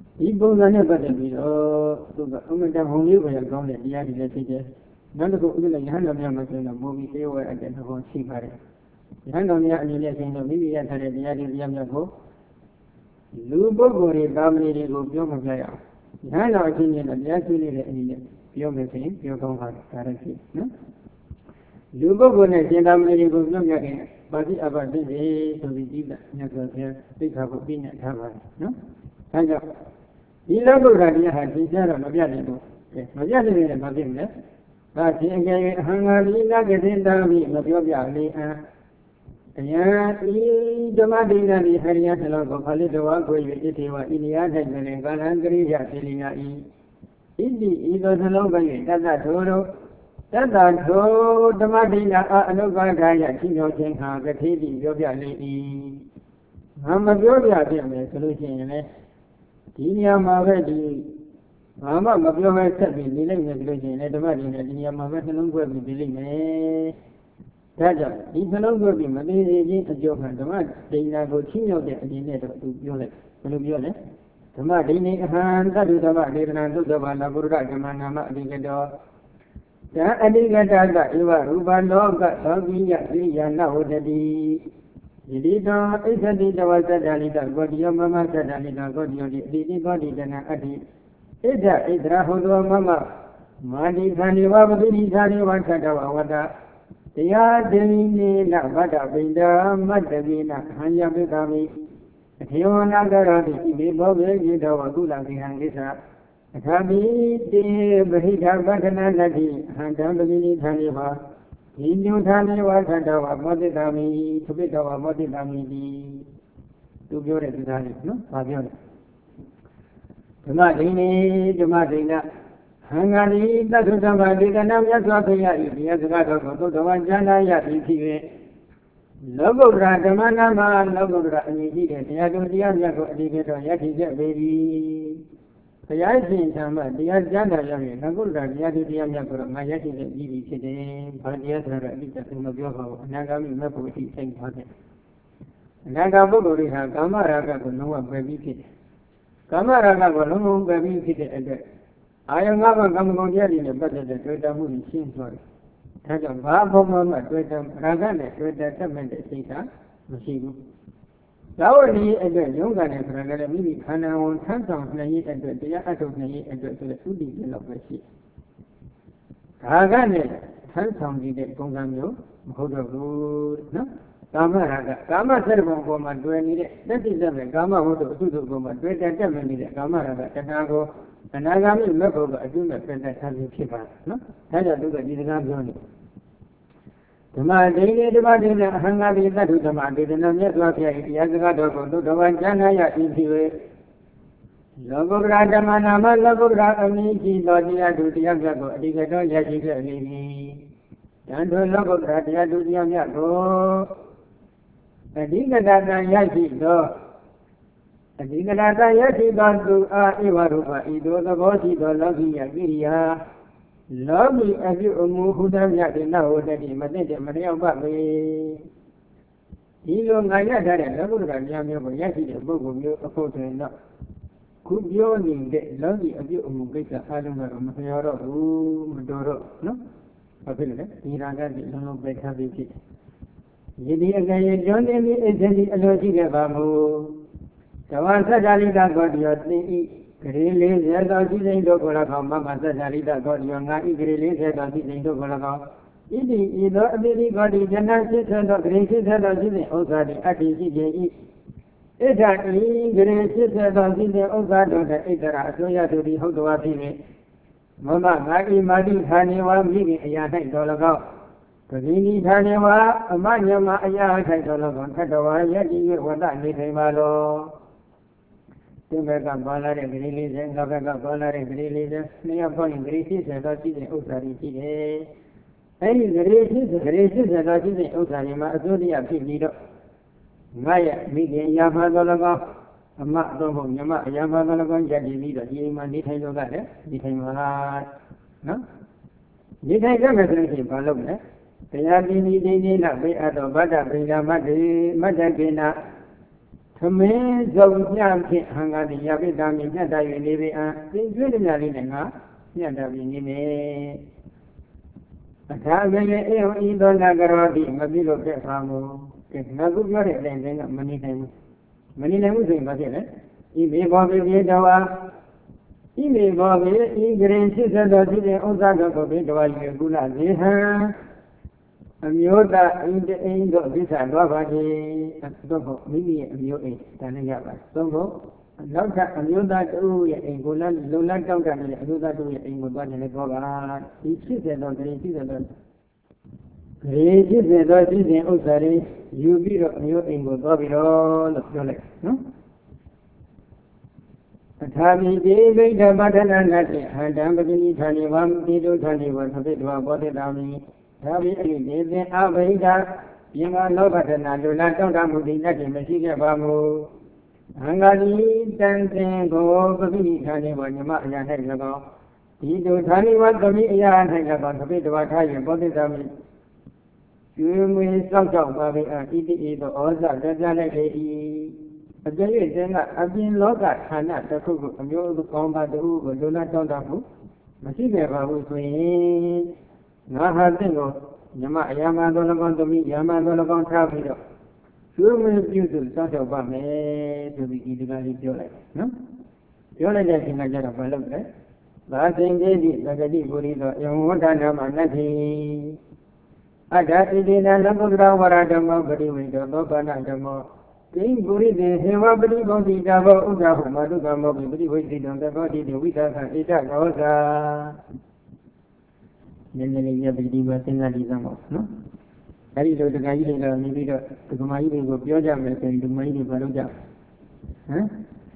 ဒီပုံစံနဲ့ပတ်သက်ပြီးတော့သူကအမှန်တန်ဘုံလေးကိုရကောင်းတဲ့တရားတွေလည်းဖြစ်တယ်နောက်တစ်ခုဥဒ္ဒလယဟန်တော်များမှာဆိုတော့ဘုံပြီးသေးဝဲအတဲ့သဘောရှိပါတယ်ယဟန်တော်များအနေနဲ့ဆိုတော့မိမိရထားတဲ့တရားတွေတရားများကိုလူပုဂ္ဂိုလ်တွေတာမဏေတွေကိုပြောမပြရအောင်ယဟန်တော်အချင်းချင်းနဲ့တရားရှိနေတဲ့အနေနဲ့ပြောမယ်ဆိုရင်ပြောကောင်းတာဒါလည်းဖြစ်နော်လူပုဂ္ဂိုလ်နဲ့ရှင်သာမဏေတွေကိုပြောပြတဲ့ပါတိအပ္ပသိစေဆိုပြီးဒီကမြတ်စွာဘုရားသိက္ခာပုဒ်ပြညတ်ထားပါတယ်နော်အဲကြောင့်ဒီလောကုတ္တရာတရားဟာသင်ကြားတော့မပြနိုင်ဘူးမပြနိုင်ရင်မဖြစ်ဘူးလေဒါချင်းအကျယ်အဟံငါဒီနာကတိတာပြီးမပြောပြလေအံတရားဤဓမ္မဒိဋ္ဌိဟရိယသလောကိုခလိတဝါကို၍ဣတိဝဣနိယ၌တွင်ကာလံကရိယသေလျာဤဣတိဤသောသလုံးက၍တတ္တထိုတို့တတ္တထိုဓမ္မဒိဋ္ဌိအနုပါဒာယရှိမြောခြင်းဟာကတိတိပြောပြလေ၏ငါမပြောပြပြင်မယ်ဆိုလို့ရှိရင်လည်းဒီနေရာမှာပဲဒီဘာမှမပြောမဲဆက်ပြီးနေလိုက်မယ်ဆိုလို့ရှိရင်လည်းဓမ္မဒိဋ္ဌိဒီနေရာမှာပဲနှလုံးသွင်းပြီးနေလိမ့်မယ်ဒါကြောင့်ဒီနှလုံးသွင်းပြီးမသေးသေးချင်းအကျိုးခံဓမ္မဒိဋ္ဌိကိုချင်းမြောက်တဲ့အနေနဲ့တော့သူပြောလိုက်ဘယ်လိုပြောလဲဓမ္မဒိဋ္ဌိအဟံသတ္တုဓမ္မဒေသနာသုတ္တဘာနာပုရဒဓမ္မနာမအဓိကတောဒါအဓိကတကဧဝရူပလောကသောကိယသိယနာဝတ္တိယတိတောဣသတိတဝသတ္တလိတကောတိယမမသတ္တလိတကောတိယတိအတိတိကောတိတနာအတ္တိဣဒ္ဓဣဒရာဟောတောမမမာတိသန္တိဝပတိတိသာရိဝသတ္တဝဝတ္တတရားတိနိနဗတ္တပိန္ဒမတ္တပိနဟံယပိသမိအထေဝနာကရောတိဒီဘောဘေจิตဝကုလကိဟံကိစ္စအခါပိတေပဟိထပတ္ထနာတတိဟံတံပတိတိသန္တိဘာဒီညုထာနေဝသတ္တဝမောတိတမိသုပိတဝမောတိတမိတိသူပြောတဲ့ဒီသားလေးနော်ဘာပြောလဲဓမ္မဒိဋ္ဌိဓမ္မဒိဋ္ဌိဟံဃာတိတသုဓမ္မဒေသနာမြတ်စွာဘုရား၏တရားစကားတော်ကိုသုတ္တဝါကျမ်းသာရသည်ဖြစ်၍လောကုတ္တရာဓမ္မနာမလောကုတ္တရာအမည်ရှိတဲ့တရားတော်တရားမြတ်ကိုအတိအကျတော်ရရှိခဲ့ပေပြီဘုရားရှင်ဓမ္မတရားကျမ်းသာရရင်လောကုတ္တရာတရားတော်တရားမြတ်ကိုတော့ငါရရှိခဲ့ပြီးပြီဖြစ်တယ်ဘာတရားဆိုတော့အတိအကျမပြောပါဘူးအနာဂတ်မဲ့ဖို့အတိအကျပါတဲ့အနာဂတ်ပုဂ္ဂိုလ်တွေဟာကာမရာဂကိုလုံးဝပယ်ပြီးဖြစ်တယ်ကာမရာဂကိုလုံးဝပယ်ပြီးဖြစ်တဲ့အတွက်အာယုံငါးပါးကာမဂုဏ်တရားတွေနဲ့ပတ်သက်တဲ့တွေ့တာမှုတွေရှင်းသွားတယ်။ဒါကြောင့်ဘာဘုံမှတွေ့တာရာဂနဲ့တွေ့တာတက်မဲ့တဲ့စိတ်ကမရှိဘူး။သာဝတိအတွက်ယုံကနဲ့ခန္ဓာနဲ့မိမိခန္ဓာဝန်ထမ်းဆောင်နိုင်ရဲ့အတွက်တရားအထုတ်နိုင်ရဲ့အတွက်ဆိုတဲ့ဥဒိတိလောက်ပဲရှိတယ်။ရာဂနဲ့ထမ်းဆောင်တဲ့ပုံစံမျိုးမဟုတ်တော့ဘူးနော်။ကာမရာဂကာမဆက်တဲ့ဘုံပေါ်မှာတွေ့နေတဲ့တက်တိတက်မဲ့ကာမဝတ္ထုအစုစုပေါ်မှာတွေ့တာတက်မဲ့နေတဲ့ကာမရာဂတဏှာကိုအနာဂါမိမဲ့ဘုံကအကျိုးမဲ့ပြန်တဲ့ဆန်းပြီးဖြစ်ပါတယ်နော်။ဒါကြောင့်သူကဒီစကားပြောနေဓမ္မဒိဋ္ဌိဓမ္မဒိဋ္ဌိအဟံငါတိတ္ထုဓမ္မဒေသနာမြတ်စွာဘုရား၏တရားစကားတော်ကိုသုတ္တဝါကျမ်းသာရ၏ဖြစ်၍လောကုတ္တရာဓမ္မနာမလောကုတ္တရာအမည်ရှိသောတရားသူတရားမြတ်ကိုအတိကတော်ရရှိခဲ့ပြီ။တန်ထိုလောကုတ္တရာတရားသူတရားမြတ်ကိုအဓိကတတံရရှိသောအဓိကနာတယတိသောသူအားဧဝရူပဤသို့သဘောရှိသောလောကီယကိရိယာလောကီအပြုအမူဟုသမျှတိနဝတ္တိမသိတဲ့မလျောက်ပါပေဒီလိုငါရထားတဲ့လောကုတ္တရာဉာဏ်မျိုးကိုရရှိတဲ့ပုဂ္ဂိုလ်မျိုးအဖို့ဆိုရင်တော့ခုပြောနေတဲ့လောကီအပြုအမူကိစ္စအားလုံးကတော့မလျော်တော့ဘူးမတော်တော့နော်ဘာဖြစ်လဲဒီရာဂတိလုံးလုံးပဲထားပြီးဖြစ်ယတိအကရေကျွန်းတင်ပြီးအစ္စတိအလိုရှိခဲ့ပါမူတဝါသတ္တလိတကောတိယောသိဤဂရေလေးဆယ်သောရှိစိန်တို့ကို၎င်းမမသတ္တလိတကောတိယောငါဤဂရေလေးဆယ်သောရှိစိန်တို့ကို၎င်းဣတိဤသောအပိလိကောတိဇဏရှိဆသောဂရေရှိဆသောရှိစိန်ဥစ္စာတိအတ္တိရှိခြင်းဤဣဒ္ဓဤဂရေရှိဆသောရှိစိန်ဥစ္စာတို့တဲ့ဣဒ္ဓရာအစိုးရသူသည်ဟုတ်တော်ဖြစ်၍မမငါဤမာတိဌာနေဝါမိခင်အရာ၌တော်၎င်းပဇိနိဌာနေဝါအမညမအရာ၌တော်၎င်းထတ္တဝါယတိ၍ဝတ္တနေထိုင်ပါလောဒီဘက်ကပါလာတဲ့ဂရီလေးစဉ်နောက်ဘက်ကပါလာတဲ့ဂရီလေးစဉ်နှစ်ယောက်ပေါင်းရင်ဂရီရှိစေသောရှိတဲ့ဥစ္စာတွေရှိတယ်။အဲဒီဂရီရှိစေဂရီရှိစေသောရှိတဲ့ဥစ္စာတွေမှာအစိုးရဖြစ်ပြီးတော့ငါရဲ့မိခင်ရာမတော်၎င်းအမအတော်ဘုံညမအရာမတော်၎င်းရည်တည်ပြီးတော့ဒီအိမ်မှာနေထိုင်လို့ကလည်းနေထိုင်ပါနော်။နေထိုင်ကြမယ်ဆိုရင်ဘာလုပ်လဲ။တရားတိနိဒိဋ္ဌိနာဘေအတော်ဗဒ္ဒဗိဓမ္မတေမတ္တကေနာ Kami Zawjaki Hangadi Yabidami Yada Yunibi and Yunarina, Yada Yunine. A Tagan either Nagaradi, Mabilo Pesamu, if Naguari landing at many times. Many names in Basile. He may bother Yadawa. He may bother, he grances and does it on that of it while you Gula. Amyoda in the end of this Adavadi, Dogo, maybe a new age, Tanayaba, Dogo, Laka, Amyoda to Angola, Lola Tonga, Amuda to Angola, and Gola, each is a dog, each is a dog. Great is a dog, is an Osari, you be a new Angola, of your legs, no? Tabi David, the button and Nati, and Ambani twenty-one, Tito twenty-one, a bit of a body down. Tabi David, Avida, Yama Lobatana, Lulatonga, Mudinati, Messica Bamu, Hangari, Tantan, Go, Babi, twenty-one, Yama, and Hexagon. Tito twenty-one, Babi, and Hexagon, a bit of a tire, body down. You may stop out, Babi, and eat it, or the Jalaki. A day then I've been locked at Hana, the cook, a mule to combat the Uber, do not don't have who. Masiga was saying, not having Yama Yama Donagon to me, Yama Donagon travel. Sure, may you to such a bame to be illegally Jola. No? Jola is in a jet of a look, eh? But then they did like a deep burrito, young one time, and nothing. I got it in a number of what I don't know, but it will go up and I don't know. King Guri, the Hewabri Bodi Davo Uga, Maduga Mobi, waited on the body, the Wita and Ita Rosa. Then the Yabidi was in Alizamo, no? That is the guy that maybe the Kumai will go Jam and to Maidi Baruja. Huh?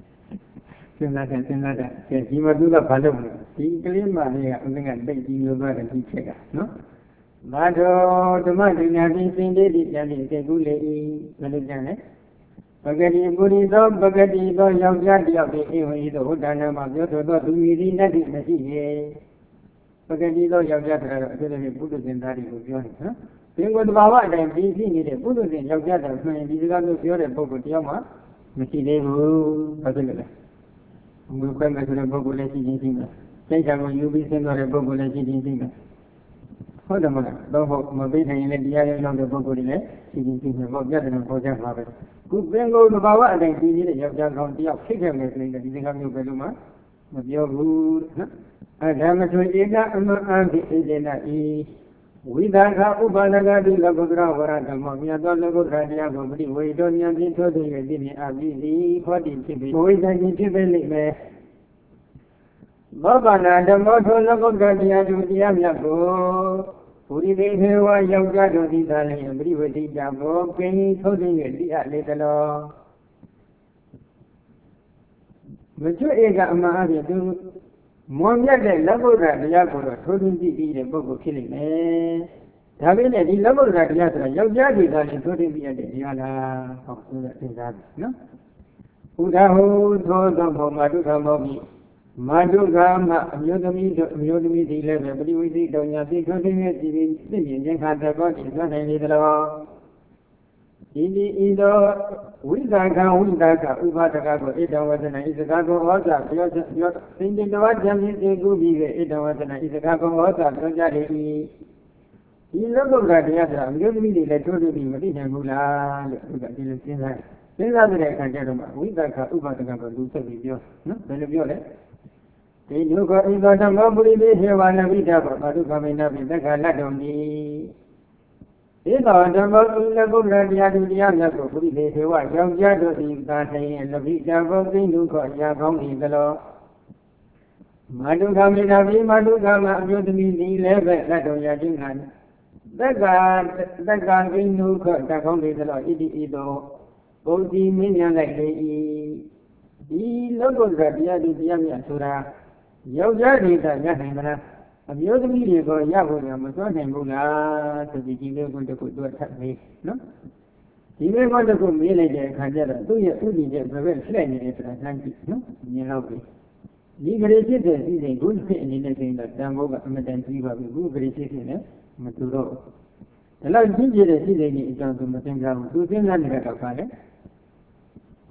Sinata, Sinata, yes, he must do the Paloma. He claimed my hair, and begging you about a teacher, no? But the Martin has been seen, and it's a good lady, Melodianet. Bagadi Burido, Bagadi, Yagadi of the Ewa, the Hudana, Magoto, to me, nothing, Messi. Bagadi, Yagada, the Buddhas in that you join, huh? Think what Baba and be seen in the Buddhas in Yagada, when you got to your Bogotama, Messi, they will, Bagada. We'll come back to the Bogolesi singer. Say, you be sent or a Bogolesi singer. Hold on, don't hope my baby in the area of the Bogolese, she didn't think about getting a project of it. Good Bengal to Baba, and then he did a young county of chicken wrestling that is coming to Beluma, with your good. And I'm to Ida and my auntie Ida E. With that, Ubanaga, the Lagogra, or the Momia, the Lagogra, the we don't have into the Dini Abdi, forty Tibi, who is an intimate. Baba, the Moto Lagogra, the Yamago. Puri de Hewa Yoga to the Italian, Brivati Jabo, Penny, holding it, the little. But you ain't got my idea to Monga de Labora, the Yakura, holding the book of killing, eh? Having a Labora, Yatra, Yoga, the holding the Diana of the no? Udaho told them for Maduka Mobi. Maduga, Mudami, Mudami, the level, but we see Donya, the continuing Indian had the body, not any law. In the Indo, Wizaka, Wizaka, Ubataka, it was an Isakago water, you're thinking the what jam is a good be it was an Isakago water, Tojari. He looked at the other, Mudami, the Totally Medina Mula, Then other can get them, Wizaka, Ubataka, do something, no? Then if you're you got in the Mobili here one of it, but to come in up in the Galadoni. In the Mobile, the Yadu, who they say, what young Yadu is that and the Vita of the new Yakong in the law. Madu come in a Madu come up to me the eleven, that of Yadingan. The guard, the guard in new Yakong in the law, Ido, both the minion like the E. Logo that Yadu Yamia. Yogi, the a beautiful go Yago, Amazon and Bula, to be going to do a cut me, no? You may want to go village and Kajara, do your food is very friendly if Atlantic, no? You know, legally, it is a good thing in anything that Dambo and Viva will go very citizen, Maturo. The last ginger is on the Matinga, two things and a father.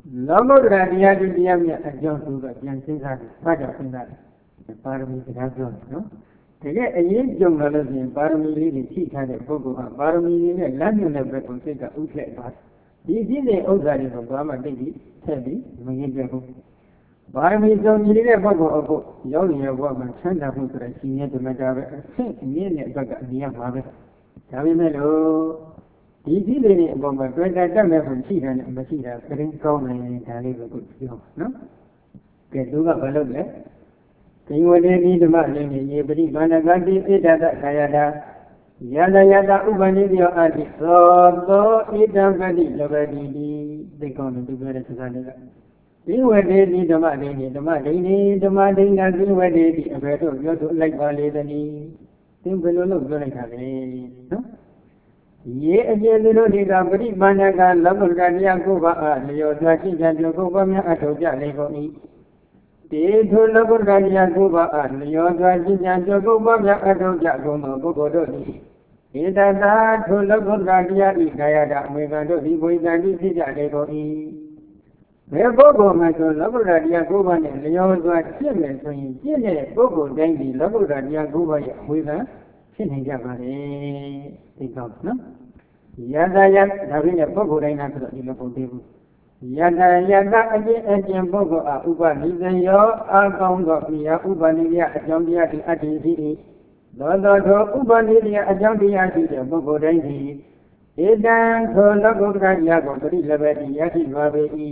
လောကုတ္တရာတရားကြီးတရားမြတ်အကြောင်းသူကပြန်စဉ်းစားတယ်ဘာကြောင့်စဉ်းစားလဲပါရမီတရားပြောတယ်နော်တကယ်အရင်ကြုံလာလို့ရှိရင်ပါရမီလေးတွေရှိထားတဲ့ပုဂ္ဂိုလ်ဟာပါရမီလေးနဲ့လမ်းညွှန်တဲ့ဘက်ကိုစိတ်ကဥထက်သွားဒီအဖြစ်တဲ့ဥစ္စာတွေကိုဘာမှသိပြီးထည့်ပြီးမငြင်းပြဘူးပါရမီစုံညီတဲ့ပုဂ္ဂိုလ်အခုရောက်နေတဲ့ဘဝမှာချမ်းသာမှုဆိုတဲ့ရှင်ရဲ့ဓမ္မတာပဲအဖြစ်အမြင့်တဲ့အတွက်ကအမြင်ပါပဲဒါပေမဲ့လို့ဒီဒီလေးတွေအပေါ်မှာတွေ့တာတတ်မဲ့ဖို့ရှိတယ်နဲ့မရှိတာကရင်ကောင်းတယ်ဒါလေးကိုပြောနော်ကဲသူကဘာလုပ်လဲကိဝတေတိဓမ္မလေးကြီးယေပရိဘာဏကတိဣဒတခာယတာယန္တယတဥပနိတိယောအတိသောသောဣဒံပတိလဘတိတိသိကောင်းတယ်သူပြောတဲ့စကားလေးကကိဝတေတိဓမ္မလေးကြီးဓမ္မဒိဋ္ဌိဓမ္မဒိဋ္ဌကိဝတေတိအဘယ်တော့ပြောဆိုလိုက်ပါလေသနည်းသင်ဘယ်လိုလုပ်ပြောလိုက်တာလဲနော်ယေအကျေသူတို့ဒီကပရိမာဏကလောကုတ္တရာတရားကိုပါအလျော်စွာရှင်းပြပြောကိုပါများအထောက်ကြလေကုန်၏တေထုလောကုတ္တရာတရားကိုပါအလျော်စွာရှင်းပြပြောကိုပါများအထောက်ကြကုန်သောပုဂ္ဂိုလ်တို့သည်ဧတသာထိုလောကုတ္တရာတရားဤခာယတာအမေကံတို့သည်ဘုရားတိဖြစ်ကြလေကုန်၏ဘယ်ပုဂ္ဂိုလ်မှဆိုလောကုတ္တရာတရားကိုပါနဲ့လျော်စွာရှင်းမယ်ဆိုရင်ရှင်းတဲ့ပုဂ္ဂိုလ်တိုင်းဒီလောကုတ္တရာတရားကိုပါရဲ့အဝေကံဖြစ်နေကြပါလေသိကောင်းနော်ယတယဒါဖြင့်ပုဂ္ဂိုလ်တိုင်းလားဆိုတော့ဒီလိုပုံသေးဘူးယတယတအကျင့်အကျင့်ပုဂ္ဂိုလ်အားဥပနိသယောအကောင်းသောမိယာဥပနိယအကြောင်းတရားဒီအတ္တိရှိ၏သောသောသောဥပနိယအကြောင်းတရားရှိတဲ့ပုဂ္ဂိုလ်တိုင်းသည်ဧတံသောလောကုတ္တရာတရားကိုပရိလဘတိယရှိပါပေ၏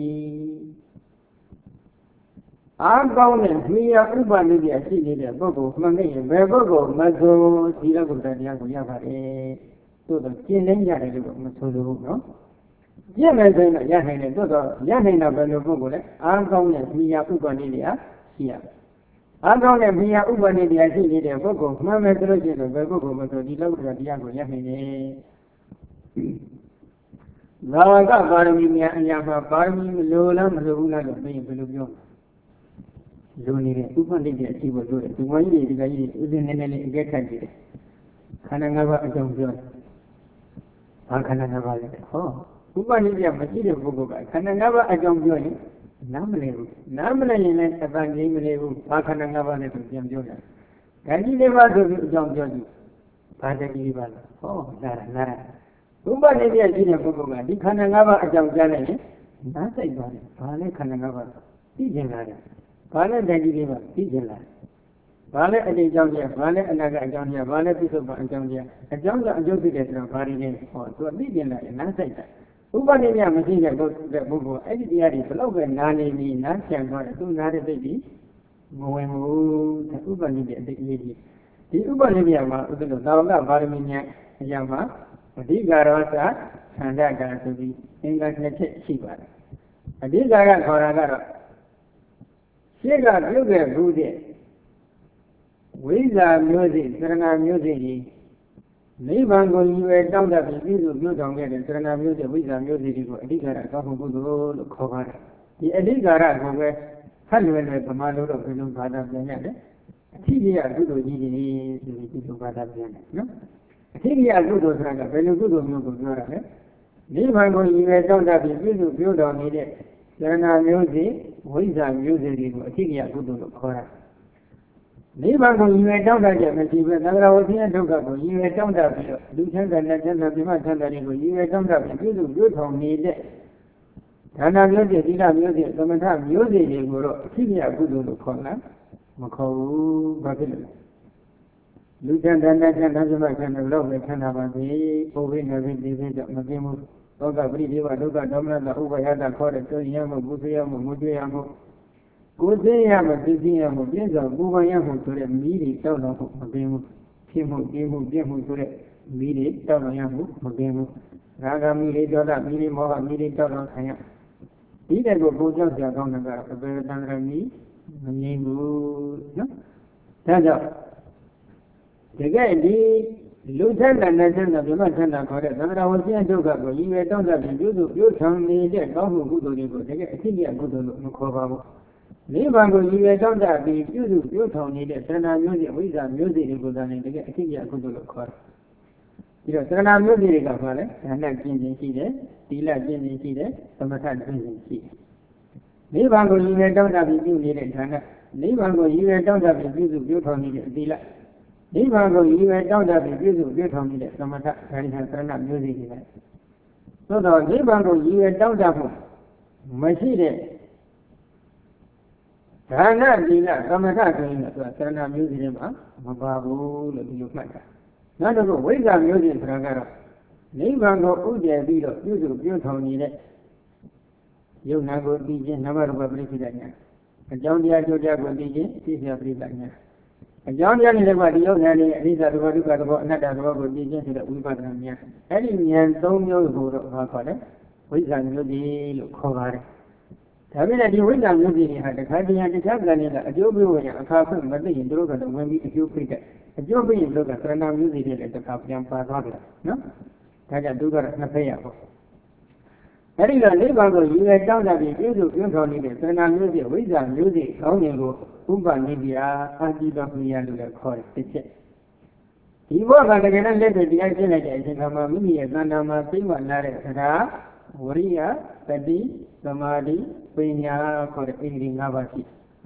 အာကောင်းတဲ့မိယာဥပနိယရှိနေတဲ့ပုဂ္ဂိုလ်မှန်ခဲ့ရင်ဘယ်ပုဂ္ဂိုလ်မဆိုဒီလောကုတ္တရာတရားကိုရပါတယ်တို့တော့ကျင့်နေရတယ်လို့မဆိုလို့နော်ကျင့်မယ်ဆိုရင်တော့ရနိုင်တယ်တို့တော့ရနိုင်တော့ဘယ်လိုပုဂ္ဂိုလ်လဲအားကောင်းတဲ့မိယာဥပနိတရားရှိရအားကောင်းတဲ့မိယာဥပနိတရားရှိနေတဲ့ပုဂ္ဂိုလ်မှန်မယ်ဆိုလို့ရှိရင်ဘယ်ပုဂ္ဂိုလ်မဆိုဒီလောကတရားကိုရနိုင်တယ်ဘာဝကပါရမီများအရာမှာပါရမီမလိုလားမလိုဘူးလားတော့ဘယ်ဘယ်လိုပြောလိုနေတဲ့ဥပနိတရားအရှိဖို့ဆိုတယ်ဒီဝိုင်းကြီးဒီကကြီးဥစဉ်နေနေလေးအကဲခတ်ကြည့်တယ်ခန္ဓာ၅ပါးအကြောင်းပြောဘာခန္ဓာ၅ပါးလဲဟောဥပနိယမရှိတဲ့ပုဂ္ဂိုလ်ကခန္ဓာ၅ပါးအကြောင်းပြောရင်နားမလည်ဘူးနားမလည်ရင်လည်းအပန်းကြီးမလည်ဘူးဘာခန္ဓာ၅ပါးလဲဆိုပြန်ပြောတယ်ဓာတ်ကြီးလေးပါဆိုပြီးအကြောင်းပြောကြည့်ဘာဓာတ်ကြီးလေးပါလဲဟောနားနားဥပနိယရှိတဲ့ပုဂ္ဂိုလ်ကဒီခန္ဓာ၅ပါးအကြောင်းကြားလိုက်ရင်နားစိတ်သွားတယ်ဘာလဲခန္ဓာ၅ပါးသိကျင်လာတယ်ဘာလဲဓာတ်ကြီးလေးပါသိကျင်လာတယ်ဘာလဲအတိတ်အကြောင်းတရားဘာလဲအနာဂတ်အကြောင်းတရားဘာလဲပြစ္ဆုတ်ပံအကြောင်းတရားအကြောင်းကအကျိုးဖြစ်တယ်ဆိုတော့ဘာတွေလဲဟောသူကသိကျင်လာတယ်နားစိတ်တယ်ဥပနိယမရှိတဲ့ပုဂ္ဂိုလ်ပုဂ္ဂိုလ်အဲ့ဒီတရားတွေဘလောက်ပဲနားနေပြီနားချန်သွားတယ်သူနားတဲ့စိတ်ကြီးမဝင်ဘူးတဲ့ဥပနိယအတိတ်အရေးကြီးဒီဥပနိယမှာဥဒ္ဒလောသာဝကပါရမီညာအရာမှာအဓိကရောသသန္တကံဆိုပြီးအင်္ဂါနှစ်ချက်ရှိပါတယ်အဓိကကခေါ်တာကတော့ရှင်းကပြုတ်ခဲ့ဘူးတဲ့ဝိဇ္ဇာမျိုးစိသရဏမျိုးစိကြီးနိဗ္ဗာန်ကိုရည်ရွယ်တောင်းတပြီးပြုစုပြုဆောင်ခဲ့တဲ့သရဏမျိုးစိဝိဇ္ဇာမျိုးစိတွေကိုအဓိကရအကောင်းဆုံးကုသိုလ်လို့ခေါ်ပါတယ်ဒီအဓိကရကိုပဲဖတ်လွယ်လွယ်ဗမာလိုတော့ဘယ်လိုဘာသာပြန်ရတယ်အထီးကြီးအကုသိုလ်ကြီးတွေဆိုပြီးဒီလိုဘာသာပြန်တယ်နော်အထီးကြီးအကုသိုလ်ဆိုတာကဘယ်လိုကုသိုလ်မျိုးကိုပြောတာလဲနိဗ္ဗာန်ကိုရည်ရွယ်တောင်းတပြီးပြုစုပြုဆောင်နေတဲ့သရဏမျိုးစိဝိဇ္ဇာမျိုးစိတွေကိုအထီးကြီးအကုသိုလ်လို့ခေါ်တာနိဗ္ဗာန်ကိုရည်ရွယ်တောင်းတကြမရှိပဲသံဃာဝဆင်းရဲဒုက္ခကိုရည်ရွယ်တောင်းတပြီးတော့လူချမ်းသာနဲ့ချမ်းသာပြမချမ်းသာတွေကိုရည်ရွယ်တောင်းတပြီးပြုစုပြုထောင်နေတဲ့ဒါနမျိုးစိသီလမျိုးစိသမထမျိုးစိတွေကိုတော့အဖြစ်အကုသိုလ်လို့ခေါ်လားမခေါ်ဘူးဘာဖြစ်လဲလူချမ်းသာနဲ့ချမ်းသာပြမချမ်းသာလို့ပဲချမ်းသာပါစေဘုရားနဲ့ပဲဒီစိတ်တော့မကင်းဘူးသောကပရိဒေဝဒုက္ခဒေါမနတဥပယတခေါ်တဲ့တွင်ရမှုဘုသေရမှုမွတွေ့ရမှုကိုယ်သိရမှာသိသိရမှုပြည့်စုံပူပန်ရမှုဆိုတဲ့မိတွေတောက်တော်မှုမကင်းဘူးဖြစ်မှုပြင်းမှုပြည့်မှုဆိုတဲ့မိတွေတောက်တော်ရမှုမကင်းဘူးရာဂမိတွေဒေါသမိတွေမောဟမိတွေတောက်တော်ခံရဒီတဲ့ကိုကိုကြောက်ကြကောင်းတဲ့ကအပေတန်ရမီမငြိမ်ဘူးနော်ဒါကြောင့်တကယ်ဒီလူထက်တဲ့နဲ့ထက်တဲ့ပြမထက်တဲ့ခေါ်တဲ့သံဃာဝဆင်းဒုက္ခကိုရည်ရွယ်တောင်းတပြီးပြုစုပြုဆောင်နေတဲ့ကောင်းမှုကုသိုလ်တွေကိုတကယ်အဖြစ်အကုသိုလ်လို့မခေါ်ပါဘူးနိဗ္ဗာန်ကိုရည်ရွယ်တောင်းတပြီးပြုစုပြုဆောင်နေတဲ့သရဏမျိုးစိဝိဇ္ဇာမျိုးစိတွေကိုသာနေတကယ်အဖြစ်အကုသိုလ်လို့ခေါ်တယ်ပြီးတော့သရဏမျိုးစိတွေကဘာလဲဒါနဲ့ကျင့်ခြင်းရှိတယ်သီလကျင့်ခြင်းရှိတယ်သမထကျင့်ခြင်းရှိတယ်နိဗ္ဗာန်ကိုရည်ရွယ်တောင်းတပြီးပြုနေတဲ့ဌာနနိဗ္ဗာန်ကိုရည်ရွယ်တောင်းတပြီးပြုစုပြုထောင်နေတဲ့အသီလနိဗ္ဗာန်ကိုရည်ရွယ်တောင်းတပြီးပြုစုပြုထောင်နေတဲ့သမထဒါရိဟံသရဏမျိုးစေ့တွေလည်းသို့တော့နိဗ္ဗာန်ကိုရည်ရွယ်တောင်းတဖို့မရှိတဲ့ဒါနသီလသမထဆိုရင်တော့သရဏမျိုးစေ့တွေမှာမပါဘူးလို့ဒီလိုမှတ်တာနောက်တော့ဝိဇ္ဇာမျိုးစေ့ဆိုတာကတော့နိဗ္ဗာန်ကိုဥဒဲပြီးတော့ပြုစုပြုထောင်နေတဲ့ယုံနာကိုသိခြင်းနမရူပပရိစ္ဆေဒညာအကြောင်းတရားကျိုးတရားကိုသိခြင်းသိစရာပရိစ္ဆေဒညာအကြောင်းတရားတွေကဒီယုံနာနဲ့အနိစ္စသဘောဒုက္ခသဘောအနတ္တသဘောကိုသိခြင်းဆိုတဲ့ဝိပဿနာဉာဏ်အဲ့ဒီဉာဏ်သုံးမျိုးကိုတော့ဘာခေါ်လဲဝိဇ္ဇာမျိုးစေ့လို့ခေါ်ပါတယ်ဒါပေမဲ့ဒီဝိဇ္ဇာမျိုးစေ့တွေဟာတခါတည်းတခြားကံတွေကအကျိုးပေးဝင်အခါဖွင့်မသိရင်တို့ကတော့ဝင်ပြီးအကျိုးပေးတဲ့အကျိုးပေးရင်တို့ကသရဏမျိုးစေ့တွေလည်းတခါပြန်ပါသွားတယ်နော်ဒါကြောင့်သူကတော့နှစ်ဖက်ရပေါ့အဲ့ဒီတော့နိဗ္ဗာန်ကိုရည်ရွယ်တောင်းတပြီးပြုစုပြုထောင်နေတဲ့သရဏမျိုးစေ့ဝိဇ္ဇာမျိုးစေ့ကောင်းခြင်းကိုဥပနိဗ္ဗာန်အာတိတော်မြာလို့လည်းခေါ်တယ်တစ်ချက်ဒီဘောကတကယ်နဲ့လက်တွေ့တရားရှင်းလိုက်တဲ့အချိန်ခါမှာမိမိရဲ့သဏ္ဍာန်မှာသိမှလာတဲ့သရာဝရိယတတိသမာဓိပညာခေါ်တဲ့ဣန္ဒြေ၅ပါးရှိ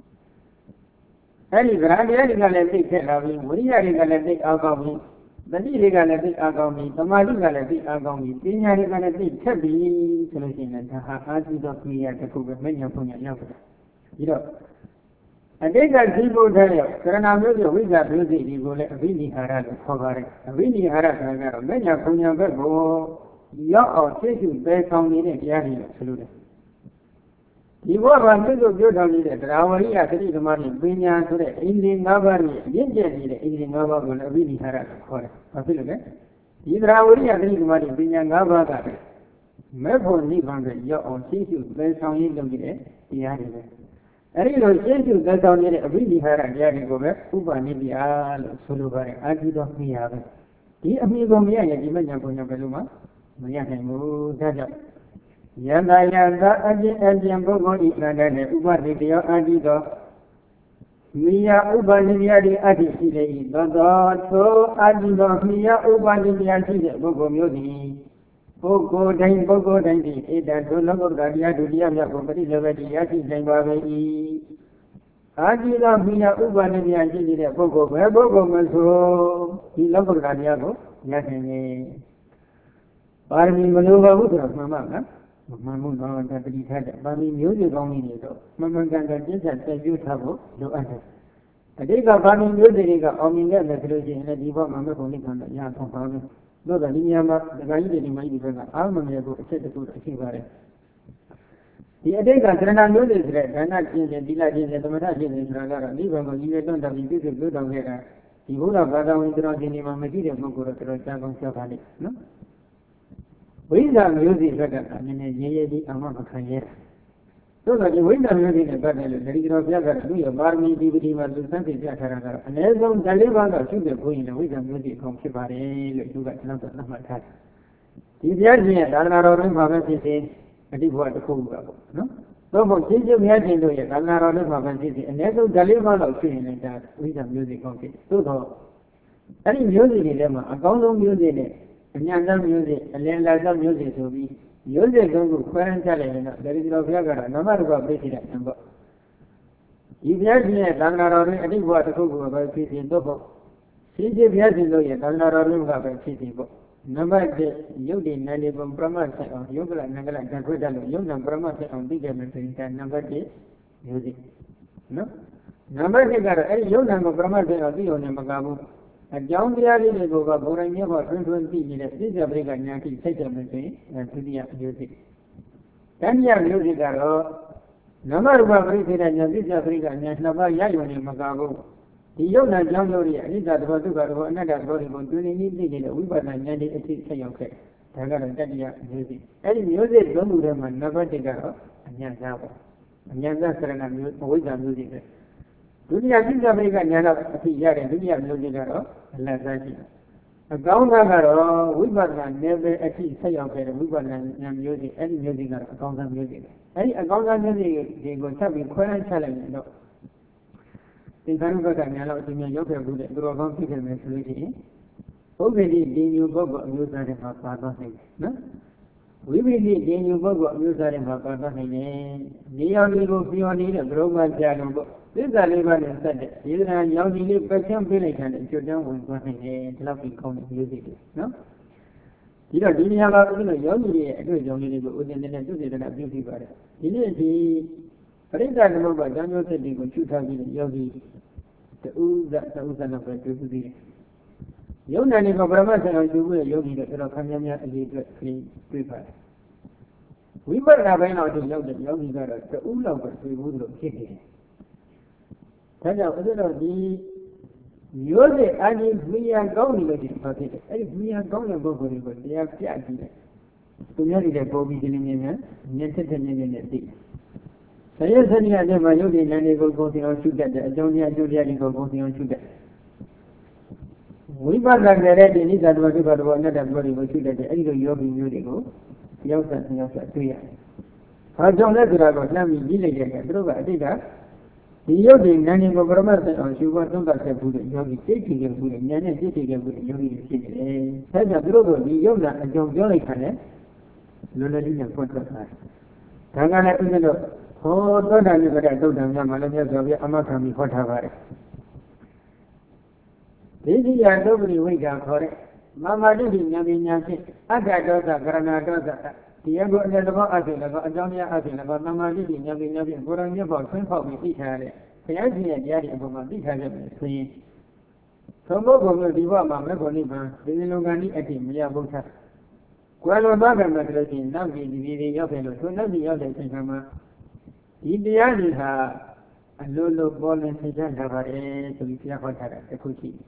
အဲ့ဒီသရာတရားတွေကလည်းသိခဲ့လာပြီးဝရိယတွေကလည်းသိအောင်ကောင်းပြီးတတိတွေကလည်းသိအားကောင်းပြီသမာဓိကလည်းသိအားကောင်းပြီပညာတွေကလည်းသိထက်ပြီဆိုလို့ရှိရင်ဒါဟာအာသုသောကိရိယာတစ်ခုပဲမဉ္ဇဉ်ပုံညာရောက်တယ်ပြီးတော့အတိတ်ကဒီဘုရားရဲ့ကရဏမျိုးစေ့ဝိဇ္ဇာမျိုးစေ့ဒီကိုလည်းအဘိနိဟာရလို့ခေါ်ပါတယ်အဘိနိဟာရဆိုတာကတော့မဉ္ဇဉ်ပုံညာဘက်ကိုရောက်အောင်သိစုသယ်ဆောင်နေတဲ့တရားတွေလို့ဆိုလို့တယ်ဒီဘောကပြုစုပြုထောင်နေတဲ့တရားဝရိယသတိသမာဓိပညာဆိုတဲ့ဣန္ဒြေ၅ပါးရဲ့အမြင့်ကျက်နေတဲ့ဣန္ဒြေ၅ပါးကိုလည်းအဘိနိဟာရလို့ခေါ်တယ်။ဘာဖြစ်လို့လဲ။ဒီတရားဝရိယသတိသမာဓိပညာ၅ပါးကမဲ့ဖို့နိဗ္ဗာန်ကိုရောက်အောင်သိစုသယ်ဆောင်ရည်လုပ်နေတဲ့တရားတွေပဲ။အဲဒီလိုသိစုသယ်ဆောင်နေတဲ့အဘိနိဟာရတရားတွေကိုပဲဥပနိဗ္ဗာန်လို့ဆိုလိုပါတယ်။အာတိတော်မြာပဲ။ဒီအမိကိုမရရင်ဒီမညာပုံညာပဲလို့မှမရနိုင်ဘူး။ဒါကြောင့်ယန္တာယန္တာအကျဉ်အကျဉ်ပုဂ္ဂိုလ်ဤနန္ဒနဲ့ဥပတိတရားအာတိတော်မိယဥပနိယတိအတ္တိရှိလေ၏သောသောသောအာတိတော်မိယဥပနိယရှိတဲ့ပုဂ္ဂိုလ်မျိုးသည်ပုဂ္ဂိုလ်တိုင်းပုဂ္ဂိုလ်တိုင်းသည်ဧတံဒုလောကုတ္တရာတရားဒုတိယမြတ်ကိုပရိလောဘတိရရှိနိုင်ပါပေ၏အာတိတော်မိယဥပနိယရှိတဲ့ပုဂ္ဂိုလ်ပဲပုဂ္ဂိုလ်မဆိုဒီလောကုတ္တရာတရားကိုရနိုင်နေပါရမီမလိုပါဘူးဆိုတော့မှန်ပါလားမမှန်ဘူးတော့တတိထားတဲ့ပါဠိမျိုးစုကောင်းကြီးတွေတော့မမှန်ကန်ကန်ပြည့်စုံတည်ပြုထားဖို့လိုအပ်တယ်။အတိတ်ကပါဠိမျိုးစုတွေကအောင်မြင်ခဲ့တယ်ဆိုလို့ရှိရင်လည်းဒီဘောမှာမဲ့ပုံလေးခံတော့ရအောင်ပါပဲ။သို့တော်ဒီညမှာဒကာကြီးတွေဒီမကြီးတွေကအာမမေကိုအချက်တစ်ခုအရှိပါတယ်။ဒီအတိတ်ကသရဏမျိုးစုဆိုတဲ့ဒါနကျင့်စဉ်သီလကျင့်စဉ်သမထကျင့်စဉ်ဆိုတာကတော့နိဗ္ဗာန်ကိုရည်ရွယ်တွန်းတပြီးပြည့်စုံပြုတော်ခဲ့တာဒီဘုရားဘာသာဝင်တော်ရှင်တွေမှာမရှိတဲ့ပုဂ္ဂိုလ်တော့တော်ကြားကောင်းကြားပါလိမ့်နော်။ဝိဇ္ဇာမျိုးစေ့ဘက်ကအနေနဲ့ရေရေကြီးအမှမခံရသို့သောဒီဝိဇ္ဇာမျိုးစေ့နဲ့ပတ်သက်လို့တတိတော်ဘုရားကသူ့ရဲ့ပါရမီဒီပတိမှာသူစမ်းသိပြထားတာကတော့အနည်းဆုံးဓာတ်လေးပါးတော့ရှုတဲ့ဘုန်းကြီးလည်းဝိဇ္ဇာမျိုးစေ့ကောင်ဖြစ်ပါတယ်လို့သူကကျွန်တော်တို့သတ်မှတ်ထားတယ်ဒီဘုရားရှင်ရဲ့သာသနာတော်တွင်မှာပဲဖြစ်စေအတိဘဝတစ်ခုကပေါ့နော်သို့မဟုတ်ချင်းချင်းဘုရားရှင်တို့ရဲ့သာသနာတော်တွင်မှာပဲဖြစ်စေအနည်းဆုံးဓာတ်လေးပါးတော့ရှုရင်လည်းဒါဝိဇ္ဇာမျိုးစေ့ကောင်ဖြစ်သို့တော့အဲ့ဒီမျိုးစေ့တွေထဲမှာအကောင်းဆုံးမျိုးစေ့နဲ့အညာသောမျိုးစေ့အလင်းလာသောမျိုးစေ့ဆိုပြီးမျိုးစေ့သုံးခုခွဲခြားလိုက်ရင်တော့တတိတော်ဘုရားကတော့နာမရူပပြည့်စုံတဲ့ံပေါ့ဒီဘုရားရှင်ရဲ့သံဃာတော်တွင်အတိတ်ဘဝတစ်ခုကိုပဲဖြစ်ခြင်းတော့ပေါ့ရှိရှိဘုရားရှင်တို့ရဲ့သံဃာတော်တွင်ကပဲဖြစ်ခြင်းပေါ့နံပါတ်တစ်ယုတ်တိနန္ဒီပုံပရမတ်ဆိုင်အောင်ယုတ်ကလနံကလတန်ခွေတတ်လို့ယုတ်နံပရမတ်ဆိုင်အောင်သိကြမယ်ဆိုရင်နံပါတ်တစ်မျိုးစေ့နော်နံပါတ်နှစ်ကတော့အဲဒီယုတ်နံကိုပရမတ်ဆိုင်အောင်သိအောင်လည်းမကဘူးအကြောင်းတရားလေးတွေကိုကဘုရားမြတ်ကထွန်းထွန်းသိနေတဲ့သိစ္စာပရိက္ခဉာဏ်တိစိတ်တယ်လို့ဆိုရင်ဒုတိယမျိုးစေ့တတိယမျိုးစေ့ကတော့နမရူပပရိသေဉာဏ်သိစ္စာပရိက္ခဉာဏ်နှစ်ပါးရယူနေမကဘူးဒီယုတ်နာကြောင့်တို့ရဲ့အနိစ္စသဘောဒုက္ခသဘောအနတ္တသဘောတွေကိုတွင်နေနေသိနေတဲ့ဝိပဿနာဉာဏ်တွေအထိဆက်ရောက်ခဲ့ဒါကတော့တတိယမျိုးစေ့အဲ့ဒီမျိုးစေ့သုံးခုထဲမှာနံပါတ်တစ်ကတော့အဉာဏ်စားပေါ့အဉာဏ်စားစရဏမျိုးအဝိဇ္ဇာမျိုးစေ့ပဲဒုတိယသိစ္စာပရိက္ခဉာဏ်တော့အထိရတဲ့ဒုတိယမျိုးစေ့ကတော့အလတ်စားရှိတယ်အကောင်းသားကတော့ဝိပဿနာနယ်ပယ်အထိဆက်ရောက်ခဲ့တဲ့ဝိပဿနာဉာဏ်မျိုးစေ့အဲ့ဒီမျိုးစေ့ကတော့အကောင်းသားမျိုးစေ့ပဲအဲ့ဒီအကောင်းသားမျိုးစေ့တွေကိုချက်ပြီးခွဲလိုက်ချက်လိုက်ရင်တော့သင်္ခါရုပ္ပကဉာဏ်တော့အရှင်များရောက်ခဲ့ဘူးတဲ့သူတော်ကောင်းဖြစ်ခဲ့မယ်ဆိုလို့ရှိရင်ဘုဂ္ဂတိဒီမျိုးပုဂ္ဂိုလ်အမျိုးသားတွေမှာပါသွားနိုင်တယ်နော်ဝဝိပရိသေညုပုဂ္ဂိုလ်အမျိုးသားတွေမှာပါသွားနိုင်တယ်။နေရောင်တွေကိုပြောနေတဲ့ဘုရောမပြာလုံးပေါ့သစ္စာလေးပါးနဲ့ဆက်တဲ့ဒီကံရောင်ကြီးလေးပတ်ချမ်းပေးလိုက်တဲ့ကျွတ်တန်းဝင်သွားနိုင်တယ်ဒီလောက်ပြီးကောင်းတဲ့မျိုးစိတ်တွေနော်ဒီတော့ဒီနေရာမှာဘုရားရောင်ကြီးရဲ့အတွေ့အကြုံလေးတွေကိုဥဒင်းနဲ့သူစေတနာပြုပြီးပါတယ်ဒီနေ့ဒီပရိစ္ဆာသမုပ္ပါဒ်ဉာဏ်မျိုးစိတ်တွေကိုချူထားပြီးယောဂီတူဇတ်တူဇတ်နဲ့ပဲတွေ့ပြီးတယ်ယုံနာနေကပရမတ်ဆရာယူပြီးယောဂီတွေတော့ခံများများအရေးအတွက်တွေ့ပါတယ်ဝိပဿနာပိုင်းတော့ဒီရောက်တဲ့ယောဂီကတော့တူလောက်ပဲတွေ့ဘူးလို့ဖြစ်နေတယ်ဒါကြောင့်ဥဒ္ဒေတော်ဒီမျိုးစေ့အာနိမိယကောင်းနေလို့ဒီပါဖြစ်တယ်အဲ့ဒီမိယကောင်းတဲ့ပုဂ္ဂိုလ်တွေကိုတရားပြကြည့်တယ်သူများတွေပေါ်ပြီးဒီလိုမျိုးများညက်တက်တဲ့ညက်နဲ့သိဆရာဆရာတဲ့မှာယုတ်ဒီဉာဏ်တွေကိုကိုယ်စီအောင်ရှုတတ်တယ်အကြောင်းတရားအကျိုးတရားတွေကိုကိုယ်စီအောင်ရှုတတ်ဝိပဿနာတဲ့ဒီနိစ္စတဝဒုက္ခတဝအနတ္တဘဝတွေကိုရှုတတ်တယ်အဲ့ဒီလိုယောဂီမျိုးတွေကိုရောက်ဆက်ရောက်ဆက်တွေ့ရတယ်။ဘာကြောင့်လဲဆိုတာကိုလှမ်းပြီးကြည့်လိုက်တဲ့အခါသူတို့ကအတိတ်ကဒီယုတ်ဒီဉာဏ်တွေကိုပရမတ်ဆိုင်အောင်ရှုဖို့သုံးသပ်ခဲ့ဘူးတဲ့ယောဂီသိကြည့်ခဲ့ဘူးတဲ့ဉာဏ်နဲ့သိကြည့်ခဲ့ဘူးတဲ့ယောဂီတွေဖြစ်နေတယ်။ဒါကြောင့်သူတို့ကဒီယုတ်နာအကြောင်းပြောလိုက်ခါနဲ့လွယ်လွယ်လေးနဲ့ဖွင့်ထွက်သွားတယ်။ဒါကလည်းဥစ္စာတော့ဟောသောတာနိဗ္ဗာန်သုတ်တံများမှလည်းမြတ်စွာဘုရားအမခံပြီးဟောထားပါတယ်။ဒီတိယသုပ္ပရိဝိက္ခာခေါ်တဲ့မာမတိဉာဏ်ပညာဖြင့်အတ္တဒေါသကရဏဒေါသတရားကိုအတဲ့သဘောအဖြစ်လည်းအကြောင်းများအဖြစ်လည်းမာမတိဉာဏ်ပညာဖြင့်ကိုယ်တော်မြတ်ဖို့ဆွင့်ဖောက်ပြီးသိထားတဲ့ဘုရားရှင်ရဲ့တရားတွေအပေါ်မှာသိထားကြမယ်ဆိုရင်သုံးဖို့ကိုဒီဘဝမှာမေဖို့နိဗ္ဗာန်ဒီလိုကံဤအတ္တိမရဘုရားကွယ်လွန်သွားကြမယ်ဆိုလို့ရှိရင်နောက်ဒီဒီတွေရောက်တယ်လို့ဆိုနောက်ဒီရောက်တဲ့အချိန်မှာဒီတရားတွေဟာအလိုလိုပေါ်လင်းသိကြတာပါတယ်ဆိုပြီးဘုရားဟောထားတာတစ်ခုရှိတယ်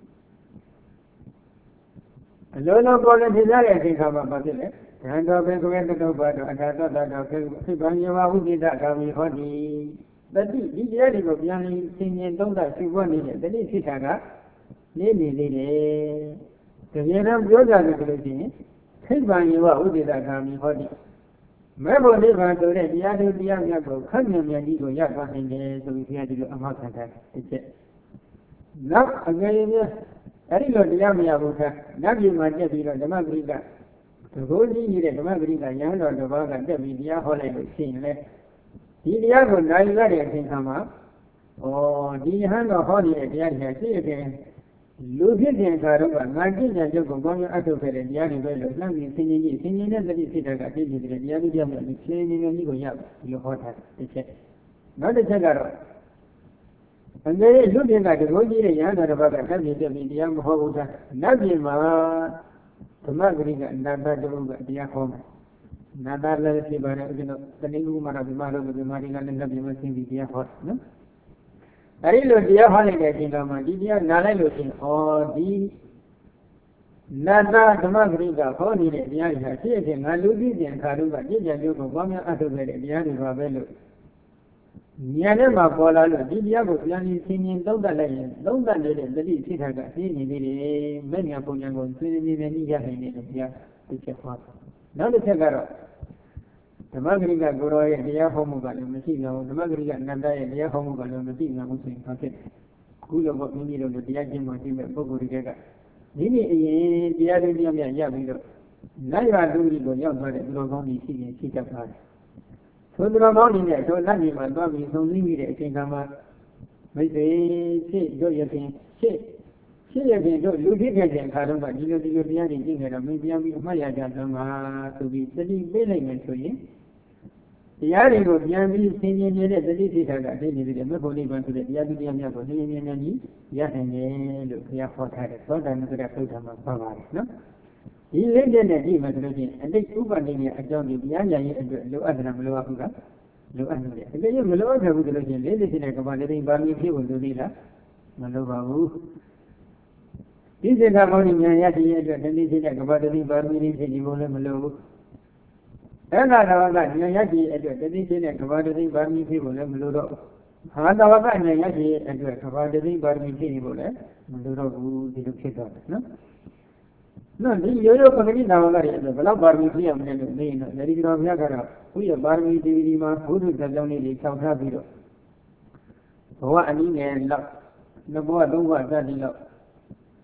အလိုလိုပေါ်လင်းသိကြတဲ့အချိန်မှာဘာဖြစ်လဲဓာန်တော်ဘေကဝေတတော်ဘာတော်အထာတတတော်ခေခိဗံယဝဝိပိဒကာမိဟောတိတတိဒီတရားတွေကိုပြန်လည်သင်ញင်သုံးသပ်ရှုပွားနေတဲ့တတိဖြစ်တာကနေနေသေးတယ်တကယ်တော့ပြောကြတယ်ဆိုလို့ရှိရင်ခိဗံယဝဝိပိဒကာမိဟောတိမေဖို့နိဗ္ဗာန်ဆိုတဲ့တရားတွေတရားများကိုခက်မြန်မြန်ကြီးကိုရသွားနိုင်တယ်ဆိုပြီးဘုရားဒီလိုအမှတ်ခံထားတစ်ချက်နောက်အငယ်ရင်အဲ့ဒီလိုတရားမရဘူးခါနတ်ပြည်မှာတက်ပြီးတော့ဓမ္မပရိကတကိုးကြီးနေတဲ့ဓမ္မပရိကရဟန်းတော်တစ်ပါးကတက်ပြီးတရားဟောလိုက်လို့ရှိရင်လေဒီတရားကိုနိုင်ရတဲ့အချိန်ခါမှာဩဒီရဟန်းတော်ဟောနေတဲ့တရားတွေရှိတဲ့လူဖြစ်တဲ့အခါတော့ငါကြည့်တဲ့ရုပ်ကိုကောင်းကောင်းအထုတ်ခဲ့တဲ့တရားတွေပဲလို့လှမ်းပြီးဆင်ခြင်ကြည့်ဆင်ခြင်တဲ့သတိဖြစ်တဲ့ကအဖြစ်ဖြစ်တဲ့တရားတွေကြောင့်လည်းဆင်ခြင်ဉာဏ်ကြီးကိုရဒီလိုဟောထားတစ်ချက်နောက်တစ်ချက်ကတော့အငယ်လူပြင်ကတကိုးကြီးတဲ့ရဟန်းတော်တစ်ပါးကတက်ပြီးတက်ပြီးတရားမဟောဘူးသားနတ်ပြည်မှာဓမ္မဂရိကအနာတတုကတရားဟောမယ်နာတလည်းဖြစ်ပါတယ်ဥစ္စာတဏှိကုမာရဗိမာရောဗိမာရီကလည်းနတ်ပြည်မှာဆင်းပြီးတရားဟောနော်အဲဒီလိုတရားဟောလိုက်တဲ့အချိန်မှာဒီတရားနားလိုက်လို့ရှိရင်ဩဒီနာတဓမ္မဂရိကဟောနေတဲ့တရားတွေဟာဖြစ်ဖြစ်ငါလူကြည့်တဲ့အခါတုန်းကပြည့်ကြံကြုတ်ကိုပေါင်းများအထုတ်ခဲ့တဲ့တရားတွေပါပဲလို့ဉာဏ်နဲ့မှပေါ်လာလို့ဒီတရားကိုပြန်ပြီးသင်ရင်သုံးသပ်လိုက်ရင်သုံးသပ်နေတဲ့သတိဖြစ်တာကသိနေသေးတယ်မဲ့ညာပုံညာကိုသိနေနေနေရနိုင်တယ်တရားသိချက်ဟောနောက်တစ်ချက်ကတော့ဓမ္မဂရိကကိုရောရဲ့တရားဟောမှုကလည်းမရှိကြဘူးဓမ္မဂရိကအနန္တရဲ့တရားဟောမှုကလည်းမရှိကြဘူးဆိုရင်ဘာဖြစ်လဲခုလိုပေါ့မိမိတို့တရားကျင့်မှရှိမဲ့ပုဂ္ဂိုလ်တွေကမိမိအရင်တရားတွေတရားများရပြီးတော့နိုင်ရသူတွေကိုရောက်သွားတဲ့သူတော်ကောင်းကြီးရှိရင်ရှိတတ်ပါတယ်ဆိုသူတော်ကောင်းကြီးနဲ့တို့လက်ကြီးမှာသွားပြီးသုံးသိမိတဲ့အချိန်ကမှမိတ်ဆွေဖြစ်တို့ရခင်ဖြစ်ဖြစ်ရခင်တို့လူဖြစ်ခဲ့တဲ့အခါတုန်းကဒီလိုဒီလိုတရားတွေကျင့်ကြတော့မင်းပြန်ပြီးအမှတ်ရကြတော့မှာဆိုပြီးတတိပေးလိုက်မယ်ဆိုရင်တရားတွေကိုပြန်ပြီးသင်ခြင်းနေတဲ့တတိသိတာကအသိနေတယ်မေဖို့နိဗ္ဗာန်ဆိုတဲ့တရားသူတရားများကိုသင်ခြင်းများကြီးရနိုင်တယ်လို့ဘုရားဟောထားတယ်သောတာပန်ဆိုတဲ့သုတ္တမှာပါပါတယ်နော်ဒီလေးချက်နဲ့ကြည့်မှဆိုလို့ရှိရင်အတိတ်ဥပဒေရဲ့အကြောင်းဒီတရားညာရဲ့အတွက်လိုအပ်တယ်မလိုအပ်ဘူးကလိုအပ်နေတယ်တကယ်လို့မလိုအပ်ဘူးဆိုလို့ရှိရင်လေးလေးချက်နဲ့ကမ္ဘာလေးပါမီဖြစ်ဖို့လိုသေးလားမလိုပါဘူးဒီစေကမောနိညာရရှိရဲ့အတွက်တတိချက်နဲ့ကမ္ဘာလေးပါမီဖြစ်နေဖို့လည်းမလိုဘူးအဲ့ဒါတော့ကဉာဏ်ရရှိတဲ့အတွက်တတိချင်းနဲ့ကဘာတတိပါရမီဖြစ်ဖို့လည်းမလိုတော့ဟာတဝကဉာဏ်ရရှိတဲ့အတွက်ကဘာတတိပါရမီဖြစ်နေဖို့လည်းမလိုတော့ဘူးဒီလိုဖြစ်တော့တယ်နော်။နော်ဒီရိုးရိုးပဂတိနာဝကရဲ့အတွက်ဘယ်လောက်ပါရမီဖြစ်ရမလဲလို့မေးရင်တော့ဒီတော်ဘုရားကတော့ဘုရားပါရမီဒီဒီမှာဘုဒ္ဓဇာကြောင့်လေးတွေဖြောင်းထားပြီးတော့ဘဝအနည်းငယ်လောက်နှစ်ဘဝသုံးဘဝစသည်လောက်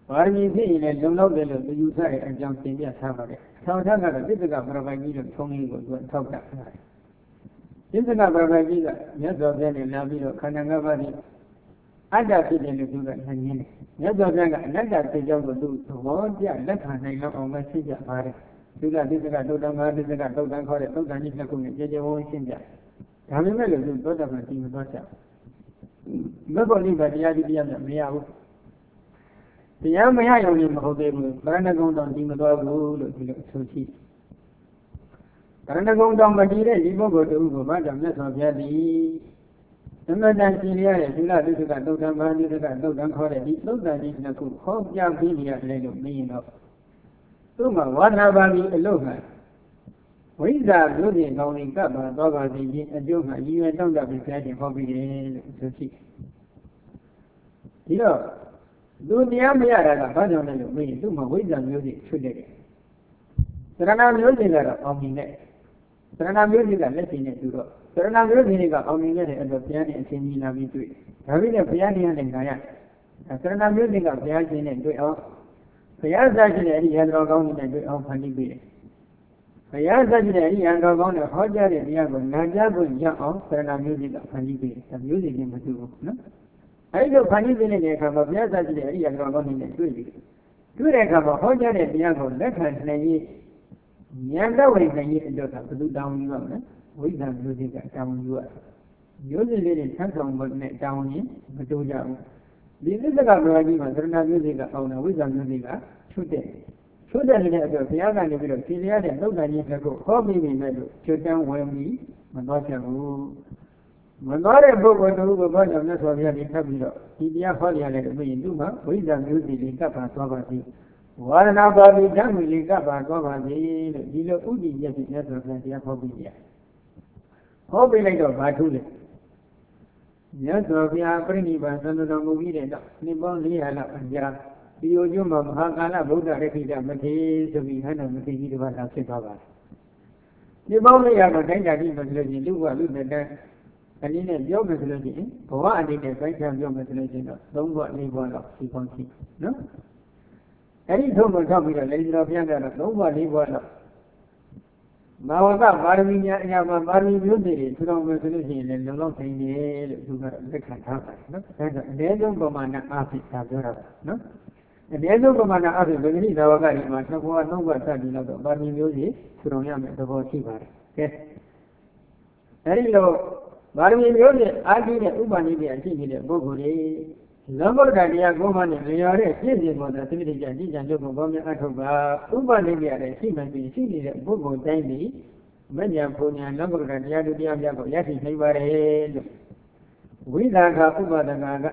ပါရမီဖြစ်ရင်လည်းလုံလောက်တယ်လို့ယူဆတဲ့အကြောင်းသင်ပြထားပါတယ်။ထောက်ထားကတော့သစ္စာပရပိုက်ကြီးလို့ထုံးလေးကိုသူထောက်တာ။သစ္စာပရပိုက်ကြီးကမြတ်စွာဘုရားနဲ့လာပြီးတော့ခန္ဓာ၅ပါးနဲ့အတ္တဖြစ်တယ်လို့သူကနှင်းတယ်။မြတ်စွာဘုရားကအနတ္တသိကြောင်းကိုသူသဘောကျလက်ခံနိုင်လောက်အောင်ပဲရှင်းပြပါတယ်။သူကသစ္စာတုတ်တံမဟာသစ္စာတုတ်တံခေါ်တဲ့တုတ်တံကြီးနှစ်ခုနဲ့ကြည်ကြဝန်းရှင်းပြ။ဒါပေမဲ့လို့သူသောတာပန်ကြီးမသွားချ။မဘောလိဘတရားကြီးတရားနဲ့မရဘူး။တရားမရရုံနဲ့မဟုတ်သေးဘူး။ဗရဏဂုံတော်ဒီမသွားဘူးလို့ဒီလိုအဆိုရှိ။ဗရဏဂုံတော်မတည်တဲ့ဒီပုဂ္ဂိုလ်တူကိုဘာကြောင့်မြတ်စွာဘုရားသည်သမတန်ရှင်ရတဲ့သီလသစ္စာတုတ်တံဘာသစ္စာတုတ်တံခေါ်တဲ့ဒီသုတ်တန်ကြီးနှစ်ခုဟောပြပြီးနေရတယ်လို့မြင်တော့သူ့မှာဝါဒနာပါဠိအလို့ကဝိဇ္ဇာမျိုးပြင်ကောင်းရင်ကပ်ပါသွားပါစေခြင်းအကျိုးမှာရည်ရွယ်တောင့်တပြီးဆရာရှင်ဟောပြီးတယ်လို့ဆိုရှိဒီတော့သူတရားမရတာကဘာကြောင့်လဲလို့မေးရင်သူ့မှာဝိဇ္ဇာမျိုးပြင်ဖြစ်နေတယ်သရဏမျိုးပြင်ကတော့အောင်မြင်တဲ့သရဏမျိုးပြင်ကလက်ရှိနဲ့သူတော့သရဏမျိုးပြင်ကအောင်မြင်တဲ့အတွက်ဘုရားနဲ့အရှင်ကြီးလာပြီးတွေ့ဒါပြီးတော့ဘုရားတရားနဲ့ငါရသရဏမျိုးပြင်ကဘုရားရှင်နဲ့တွေ့အောင်ဘုရားစားရှိတဲ့အဲဒီရန်တော်ကောင်းနဲ့တွေ့အောင်ဖန်တီးပေးတယ်ဘုရားစားရှိတဲ့အဲဒီရန်တော်ကောင်းနဲ့ဟောကြားတဲ့တရားကိုနာကြားဖို့ရအောင်သရဏမျိုးပြင်ကဖန်တီးပေးတယ်ဒါမျိုးပြင်ချင်းမတူဘူးနော်အဲဒီလိုဖန်တီးပေးတဲ့အခါမှာဘုရားစားရှိတဲ့အဲဒီရန်တော်ကောင်းနဲ့တွေ့ပြီးတွေ့တဲ့အခါမှာဟောကြားတဲ့တရားကိုလက်ခံနိုင်ရေးဉာဏ်တော်ဝင်နိုင်ရေးအတွက်ကဘယ်သူတောင်းယူရမလဲဝိဇ္ဇာမျိုးပြင်ကတောင်းယူရမျိုးပြင်လေးတွေဆန်းဆောင်တဲ့တောင်းရင်မတူကြဘူးဒီသစ္စာကဘဝကြီးမှာသရဏမျိုးစိကအောင်တယ်ဝိဇ္ဇာမျိုးစိကချွတ်တယ်ချွတ်တယ်နေတဲ့အတွက်ဘုရားကနေပြီးတော့ဖြေရတဲ့သုတ်တန်ကြီးတစ်ခုဟောပြီးပြီမဲ့လို့ချွတ်တန်းဝင်ပြီးမသွားချင်ဘူးမသွားတဲ့ပုဂ္ဂိုလ်တို့ကဘာကြောင့်လဲဆိုပြပြီးထပ်ပြီးတော့ဒီတရားဟောရတယ်လို့ပြီးရင်သူ့မှာဝိဇ္ဇာမျိုးစိလေးကပ်ပါသွားပါသေးဝါဒနာပါပြီးဓမ္မလေးကပ်ပါသွားပါသေးလို့ဒီလိုဥဒိယဖြစ်တဲ့ဆိုပြန်တရားဟောပြီးရဟောပြီးလိုက်တော့ဘာထူးလဲမြတ်စွာဘုရားပြိဋိဘံသံတော်မူပြီးတဲ့နောက်နှစ်ပေါင်း၄ရာလောက်အကြာဒီယိုကျွန်းမှာမဟာကာလဗုဒ္ဓရခိတမထေဆိုပြီးဟန်တော်မထေကြီးတစ်ပါးလာဖြစ်သွားပါတယ်။နှစ်ပေါင်း၄ရာကိုတိုင်းတာကြည့်မယ်ဆိုလို့ရှိရင်လူကလူနဲ့တန်းအနေနဲ့ပြောမယ်ဆိုလို့ရှိရင်ဘဝအနေနဲ့ပိုင်းခြားပြောမယ်ဆိုလို့ရှိရင်တော့သုံးဘဝ၄ဘဝလောက်ဒီပေါင်းရှိနော်။အဲဒီထုံးကိုထောက်ပြီးတော့လေတော်ဘုရားကတော့သုံးဘဝ၄ဘဝလောက်မာဝကပါရမီများအရာမှာပါရမီမျိုးတွေထူထောင်မယ်ဆိုလို့ရှိရင်လည်းလုံလောက်နိုင်တယ်လို့သူကလက်ခံထားပါတယ်နော်။ဒါဆိုအနည်းဆုံးပမာဏအားဖြင့်ဒါပြောတာပါနော်။အနည်းဆုံးပမာဏအားဖြင့်ဗေဒိသာဝကတွေမှာနှစ်ဘဝသုံးဘဝစသည်လောက်တော့ပါရမီမျိုးတွေထူထောင်ရမယ်သဘောရှိပါတယ်။ကဲအဲဒီလိုပါရမီမျိုးတွေအားကြီးတဲ့ဥပနိဒေအရှိနေတဲ့ပုဂ္ဂိုလ်တွေလောကုတ္တရာတရားကိုမှနဲ့လျော်တဲ့ပြည့်စုံပေါ်တဲ့သတိတရားကြည်ကြံလို့ကိုဘောမြတ်အထုတ်ပါဥပနိဒေရဲ့ရှိမှန်ပြီးရှိနေတဲ့ပုဂ္ဂိုလ်တိုင်းဒီမဉ္ဇဉ်ဘုံညာလောကုတ္တရာတရားတို့တရားများကိုရရှိနိုင်ပါတယ်လို့ဝိသခာဥပဒနာက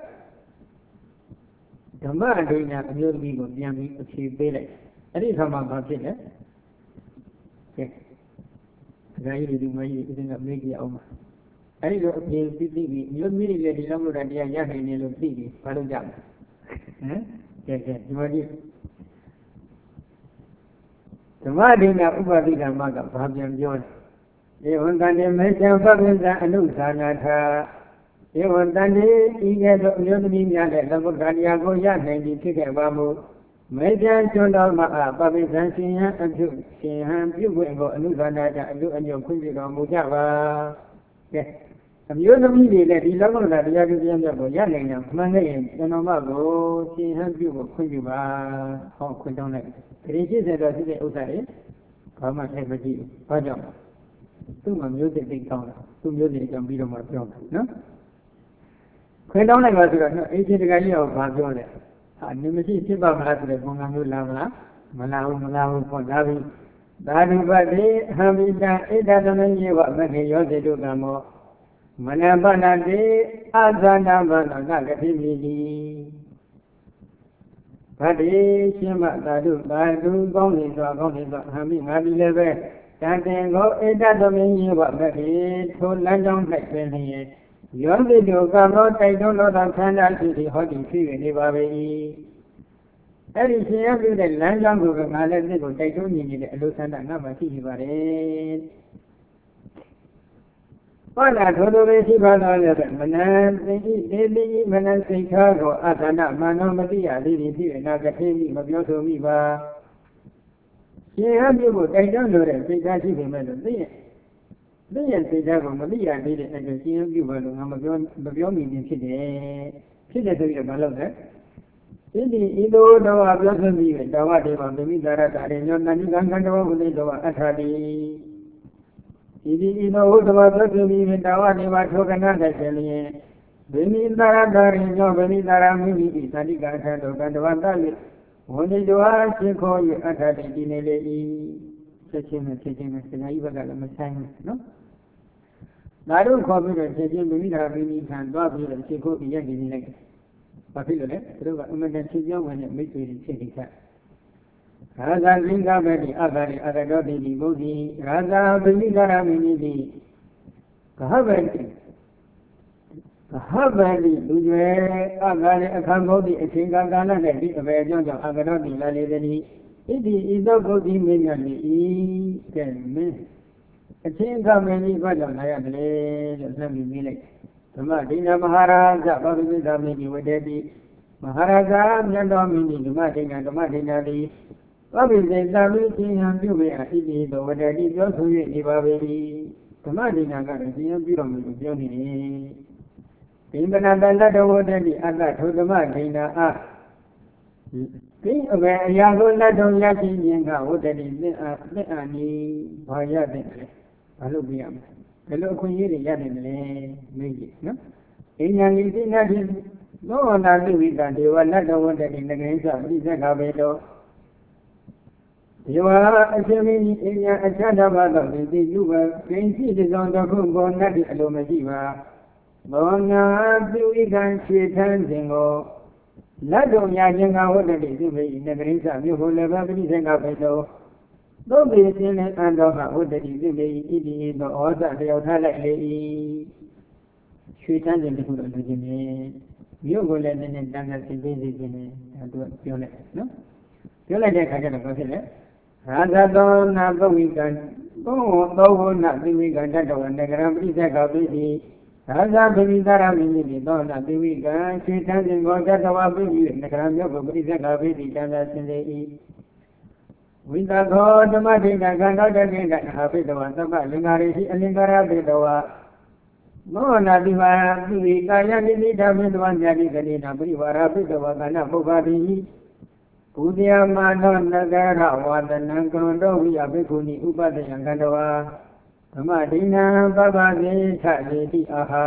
ဓမ္မအဒိညာအမျိုးသမီးကိုပြန်ပြီးအဖြေပေးလိုက်အဲ့ဒီခါမှာဘာဖြစ်လဲကဲဒါကြီးဒီမကြီးအင်းကမေးကြအောင်ပါအဲ့ဒီလိုအဖြေပြီးပြီးပြီးမျိုးမိတွေလည်းဒီလောကုတ္တရာတရားရနိုင်တယ်လို့သိပြီးဘာလို့ကြမလဲဟမ်ကဲကဲဒီမကြီးဓမ္မဒိညာဥပဒိဓမ္မကဘာပြန်ပြောလဲဧဝံတန္တိမေတ္တပပ္ပဇာအနုသာနာထာဧဝံတန္တိဤကဲ့သို့အမျိုးသမီးများတဲ့လောကုတ္တရာတရားကိုရနိုင်ပြီးဖြစ်ခဲ့ပါမူမေတ္တာကျွန်းတော်မှာပပ္ပဇံရှင်ဟံအပြုရှင်ဟံပြုခွင့်ကိုအနုသာနာကြအလူအညွတ်ခွင့်ပြုတော်မူကြပါကဲအမျိုးသမီးတွေလည်းဒီလောကုတ္တရာတရားကိုပြန်ပြဖို့ရနိုင်တယ်မှန်ခဲ့ရင်ကျွန်တော်မကိုရှင်ဟံပြုဖို့ခွင့်ပြုပါဟောခွင့်တောင်းလိုက်ခရီးရှိစေတော့ရှိတဲ့ဥစ္စာတွေဘာမှထိုက်မကြည့်ဘူးဘာကြောင့်သူ့မှာမျိုးစိတ်သိကောင်းတာသူ့မျိုးစိတ်ကြောင့်ပြီးတော့မှပြောတာနော်ခွင့်တောင်းလိုက်ပါဆိုတော့အေးချင်းတကကြီးရောဘာပြောလဲဟာနေမရှိဖြစ်ပါမလားဆိုတဲ့ပုံစံမျိုးလာမလားမလာဘူးမလာဘူးပေါ့လာပြီသာဓုပတိအဟံပိတံဣဒ္ဓသမင်းယေဝမခေယောစေတုကံမောမနပနတိအသနာဘနကကတိမိတိဗတ္တိရှင်မသာဓုသာဓုကောင်းနေစွာကောင်းနေစွာအဟံပိငါဒီလည်းပဲတန်တင်ကိုဣဒ္ဓသမင်းယေဝမခေထိုလမ်းကြောင်း၌ပင်လျင်ယောတိတုကံမောတိုက်တွန်းတော်သာခန္ဓာရှိသည်ဟောဒီဖြစ်နေပါပေ၏အဲ့ဒီရှင်ရပြုတဲ့လမ်းကြောင်းကိုငါလည်းသိကိုတိုက်တွန်းနေနေတဲ့အလိုဆန္ဒငါမှရှိနေပါတယ်ဘာလာထိုလိုပဲရှိပါတော့လည်းမနသိတိတေတိမနစိတ်ထားကိုအသနာမာနောမတိယလေးတွေဖြစ်နာကတိမိမပြောဆိုမိပါရှင်ဟပြုဖို့တိုက်တွန်းလို့တဲ့စိတ်ထားရှိပေမဲ့လို့သိရဲ့သိရဲ့စိတ်ထားကိုမတိယသေးတဲ့အတွက်ရှင်ဟပြုဖို့လို့ငါမပြောမပြောမိခြင်းဖြစ်တယ်ဖြစ်တယ်ဆိုပြီးတော့မလုပ်နဲ့ဒီဒီဤသို့တော့ပြောဆိုပြီးတောဝတေဝဗိမိတာရတာရေညောနန္ဒီကံကံတော်ဘုသိတော်အထာတိဤဒီဤသို့ဟုတ်တော်ပြောဆိုပြီးတောဝတေဝထောကနာတဲ့ဆင်းလျင်ဗိမိတာရတာရေညောဗိမိတာရမိမိဤသတိကအထာတော်ကံတော်တ၍ဝန္ဒီတော်ရှိခေါ်၍အထာတိဒီနေလေဤချက်ချင်းနဲ့ချက်ချင်းနဲ့စကားဤဘက်ကလည်းမဆိုင်ဘူးနော်ဒါတို့ခေါ်ပြီးတော့ချက်ချင်းဗိမိတာရမိမိခံသွားပြီးတော့ရှိခေါ်ပြီးရည်နေလိုက်ဘာဖြစ်လို့လဲသူတို့ကအမှန်တန်ချင်းပြောင်းဝင်တဲ့မိတ်ဆွေတွေဖြစ်နေကြရာဇာသင်္ကပတိအဂရိအရတောတိဒီဘုဒ္ဓိရာဇာဗိမိတာရမိမိတိကဟဗတိကဟဗတိလူကျွဲအဂရိအခမ်းဘုဒ္ဓိအချိန်ကာလနဲ့ဒီအပေအကြောင်းကြောင့်အဂရောတိလာလေတိဣတိဤသောဘုဒ္ဓိမင်းမြတ်၏ကဲမင်းအချိန်ကမင်းကြီးဘာကြောင့်လာရတယ်လဲလို့ဆက်ပြီးမိလိုက်ဓမ္မဒိဏမဟာရာဇဗဗိမိသာမိတိဝတ္တိမဟာရာဇမြတ်တော်မင်းကြီးဓမ္မဒိဏဓမ္မဒိဏတိဗဗိစေသာမိသိဟံပြုပေအဣတိသောဝတ္တိပြောဆို၍နေပါပေ၏ဓမ္မဒိဏကတော့သိဟံပြုတော်မူလို့ပြောနေတယ်ဒိဗနာတတ္တဝတ္တိအတ္တထုဓမ္မဒိဏအားဒီအဘယ်အရာကိုလက်တော်ရရှိခြင်းကဝတ္တိသင်အားသင်အားနီဘာရတဲ့လဲဘာလို့ပြရမလဲဘယ်လိုအခွင့်အရေးတွေရတယ်လဲမေးကြည့်နော်အဉ္ဉာဏ်ဤသိနာတိသောဝနာတိဝိတံဒေဝနတ္တဝတ္တိငကိဉ္စပရိစ္ဆေခဘေတောဒေဝအရှင်မင်းကြီးအဉ္ဉာဏ်အချတ္တဘာသောဒီတိယူဘဂိဉ္စီတဇောတခုဘောနတ္တိအလိုမရှိပါဘောနာတိဝိကံခြေထမ်းခြင်းကိုလက်တော်များခြင်းကဝတ္တိသိမေဤငကိဉ္စမြို့ကိုလည်းပရိစ္ဆေခဘေတောသုတ်ပေခြင်းနဲ့အန္တောကဝတ္တိသိမေဤဣတိသောဩဇတယောက်ထားလိုက်လေ၏ရွှေတန်းခြင်းတစ်ခုတော့လူချင်းနေမြို့ကိုလည်းနည်းနည်းတန်းတန်းသိပေးစီခြင်းနဲ့အဲသူကပြောလိုက်နော်ပြောလိုက်တဲ့အခါကျတော့ဘာဖြစ်လဲရာဇသောနာပဝိကံသောသောဝနာသိဝိကံတတ္တဝနဂရံပရိစ္ဆေခပိတိရာဇဗိမိတာရမိမိသောနာသိဝိကံရွှေတန်းခြင်းကိုတတ္တဝပိတိနဂရံမြို့ကိုပရိစ္ဆေခပိတိတန်းတန်းရှင်းလေ၏ဝိသခောဓမ္မဒိဋ္ဌကံတော်တဲ့ကိဋ္ဌဟာပိတဝသဗ္ဗလင်္ကာရိရှိအလင်္ကာရပိတဝမောနာတိမာပိဝိကာယနိတိဓမ္မေတဝညာတိကတိနာပရိဝါရပိတဝကဏပုဗ္ဗတိဘုဒ္ဓယမနောနဂရဝါဒနံကရွန်တော်ဝိယဘိက္ခုနိဥပဒယံကန္တဝါဓမ္မဒိဏံပပ္ပသေထလေတိအာဟာ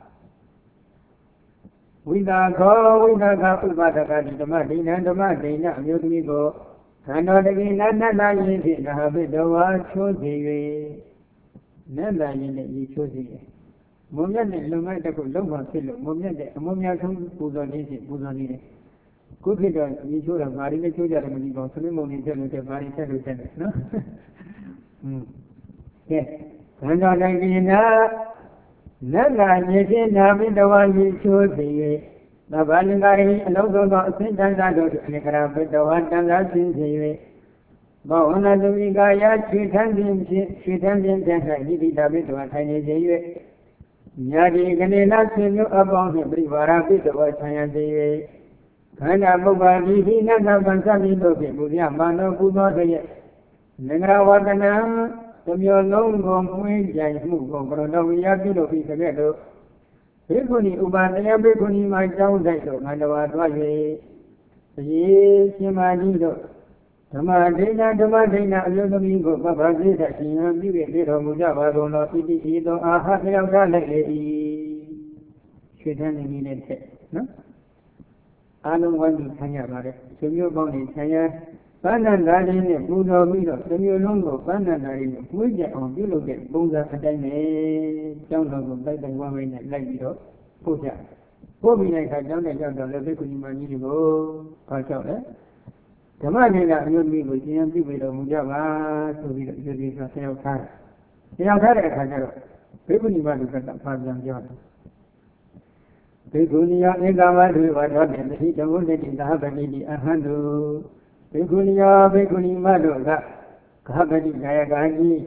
ဝိသခောဝိသကဥပဒကတိဓမ္မဒိဏံဓမ္မဒိဏအမျိုးသမီးကိုခန္ဓာတကိနတ္တယင်းဖြင့်နာဘိတဝါချိုးစီ၍နတ္တယင်းနဲ့ဤချိုးစီ၍မုံမြတ်နဲ့လုံငန်းတစ်ခုလုံးပါဖြစ်လို့မုံမြတ်တဲ့အမုံများဆုံးပူဇော်ခြင်းဖြင့်ပူဇော်နေတယ်ခုဖြစ်တော့ဤချိုးတာဘာတွေနဲ့ချိုးကြတယ်မသိပါဘူးသမီးမုံကြီးချက်လို့တဲ့ဘာတွေချက်လို့တဲ့နော်ဟွန်းကဲခန္ဓာတကိနာနတ္တယင်းဖြင့်နာဘိတဝါဤချိုးစီ၍သဗ္ဗလင်္ကာရိအလုံးစုံသောအစဉ်တန်သာတို့အနိကရာဘိတဝါတန်သာခြင်းစေ၍ဘောဝနာတုဝိကာယခြေထမ်းခြင်းဖြင့်ခြေထမ်းခြင်းတန်၌ဣတိတာဘိတဝါထိုင်နေစေ၍ညာတိကနေနာဆွေမျိုးအပေါင်းနှင့်ပြိပါရဘိတဝါခြံရစေ၍ခန္ဓာပုဗ္ဗာတိဟိနသဗ္ဗံသတိတို့ဖြင့်ဘုရားမာနောပူဇော်တဲ့လင်္ကာဝတနံသမျိုးလုံးကိုမွေးကြိုင်မှုကိုကရုဏာဝိယပြုလို့ပြီးတဲ့တို့ဘေကုဏီဥပါဒယဘေကုဏီမှာကြောင်းတိုက်တော့ငန္တဝါသွား၍ရေရှင်မာကြီးတို့ဓမ္မဒိဋ္ဌဓမ္မဒိဋ္ဌအမျိုးသမီးကိုပပ္ပသေသရှင်ယံပြု၍ပြေတော်မူကြပါကုန်သောဣတိဤသောအာဟလျောက်ထားလိုက်လေ၏ရွှေတန်းနေနေတဲ့ထက်နော်အားလုံးဝိုင်းပြီးခံရပါတယ်ဆွေမျိုးပေါင်းတွေခံရပန်းနန္ဒာလေးနဲ့ပူဇော်ပြီးတော့တစ်မျိုးလုံးကိုပန်းနန္ဒာလေးနဲ့ပွေးကြအောင်ပြုလုပ်တဲ့ပုံစံအတိုင်းပဲကျောင်းတော်ကိုတိုက်တိုင်ဝမ်းဝိုင်းနဲ့လိုက်ပြီးတော့ပို့ကြပို့ပြီးတဲ့အခါကျောင်းတဲ့ရောက်တော့လည်းဘိက္ခုနီမကြီးတွေကိုဘာကြောက်လဲဓမ္မဒေသအမျိုးသမီးကိုကျင့်ပြုပြီးတော်မူကြပါဆိုပြီးတော့ဒီဒီဆိုဆရာထားတယ်ဆရာထားတဲ့အခါကျတော့ဘိက္ခုနီမတို့ကဖာပြန်ပြောတယ်ဘိက္ခုနီယဧကမdhuဝါတော်တဲ့တိတမုဒ္ဒတိသာပတိတိအဟံတုဘိက္ခုနီယဘိက္ခုနီမတို့ကခပတိကာယကာကြီး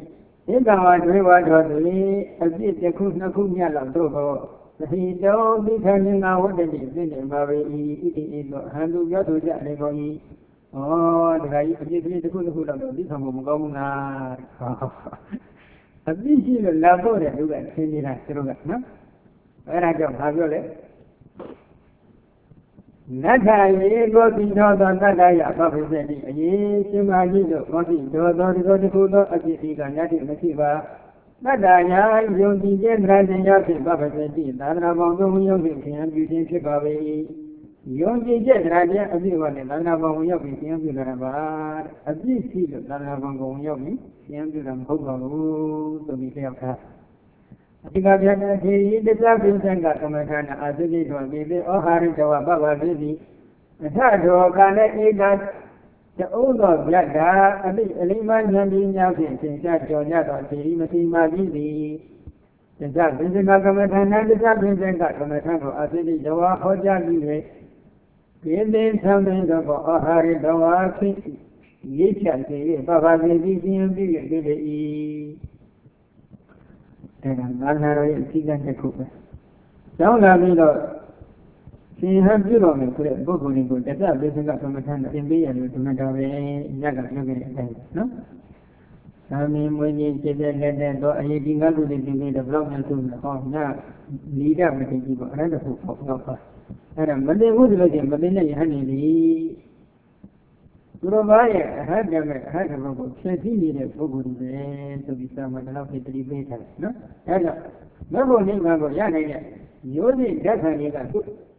ဧကဝါတွေဝါတော်တွေအပြစ်တစ်ခုနှစ်ခုမြတ်လောက်တို့ကိုသတိတော်ဒီခံငါဝတ္တတိပြည့်နေပါပေ၏ဣတိဣသောဟန်သူပြောသူကြနေကုန်၏ဩတခါကြီးအပြစ်ကလေးတစ်ခုတစ်ခုလောက်တော့ဒီခံဖို့မကောင်းဘူးလားအပြစ်ရှိလို့လာဖို့တဲ့သူကသင်နေတာသူတို့ကနော်အဲ့ဒါကြောင့်ဘာပြောလဲနတ္ထယေကိုတိသောသောတတ္တယပပိစေတိအရေးရှင်မကြီးတို့ဘောတိသောသောဒီသောတစ်ခုသောအပြစ်ဒီကညတိမရှိပါတတ္တယာယုံကြည်ခြင်းတရားတရားဖြင့်ပပိစေတိသာသနာပေါင်းသုံးယုံဖြင့်ခရံပြုခြင်းဖြစ်ပါပေ၏ယုံကြည်ခြင်းတရားတရားအပြည့်ဝနဲ့သာသနာပေါင်းဝင်ရောက်ပြီးခရံပြုလာတာပါအပြစ်ရှိလို့သာသနာပေါင်းကိုဝင်ရောက်ပြီးခရံပြုတာမဟုတ်ပါဘူးဆိုပြီးလျှောက်ထားအတိကပြတဲ့ဒီတရားပြုစံကကမ္မထာနာအာသိတိတော်ဒီလေဩဟာရိတဝပပပိတိအထတော်ကလည်းဧကတူသောဗျတ်တာအတိအလိမဉာဏ်ပညာဖြင့်သင်္ချာကြော်ညတော်ဒီမရှိမှပြီးသည်တရားပြုစံကကမ္မထာနာတရားပြုစံကကမ္မထာကိုအာသိတိတော်ဟောကြားပြီး၍ကိလေသာသင်တော်ကိုဩဟာရိတဝဖြင့်ရည်ချစေ၍ပပပိတိသင်ပြီး၍ဒီလေ၏အဲ့ဒါငါးနာတော်ရဲ့အစည်းအဝေးတစ်ခုပဲ။ကျောင်းလာပြီးတော့ရှင်ဟန်ပြုတော်မယ်ဆိုတဲ့ပုဂ္ဂိုလ်တွေကိုတစ္ဆပိစကသမထနဲ့သင်ပေးရလို့ဒီမှာတော့ပဲညကလုပ်ခဲ့တဲ့အတိုင်းနော်။သာမီမွေးကြီးဖြစ်တဲ့လက်တဲ့တော့အရေးဒီငါလူတွေသင်ပေးတော့ဘယ်တော့မှဆိုလို့ဟောညနီးတမသိဘူးပေါ့အဲ့ဒါတခုပေါ့တော့ပါ။အဲ့ဒါမသိဘူးဆိုလို့ချင်းမသိနဲ့ရဟန်းနေပြီ။သူတော်ဘာရဲ့အဟတ်တမဲ့အဟတ်တမကိုဖြည့်ဆည်းနေတဲ့ပုဂ္ဂိုလ်တွေဆိုပြီးသာမန်တော့ဖြစ်တတိပေးထားတယ်နော်။အဲ့တော့မဘုံနိဗ္ဗာန်ကိုရနိုင်တဲ့မျိုးစိဓာတ်ခံတွေကသူ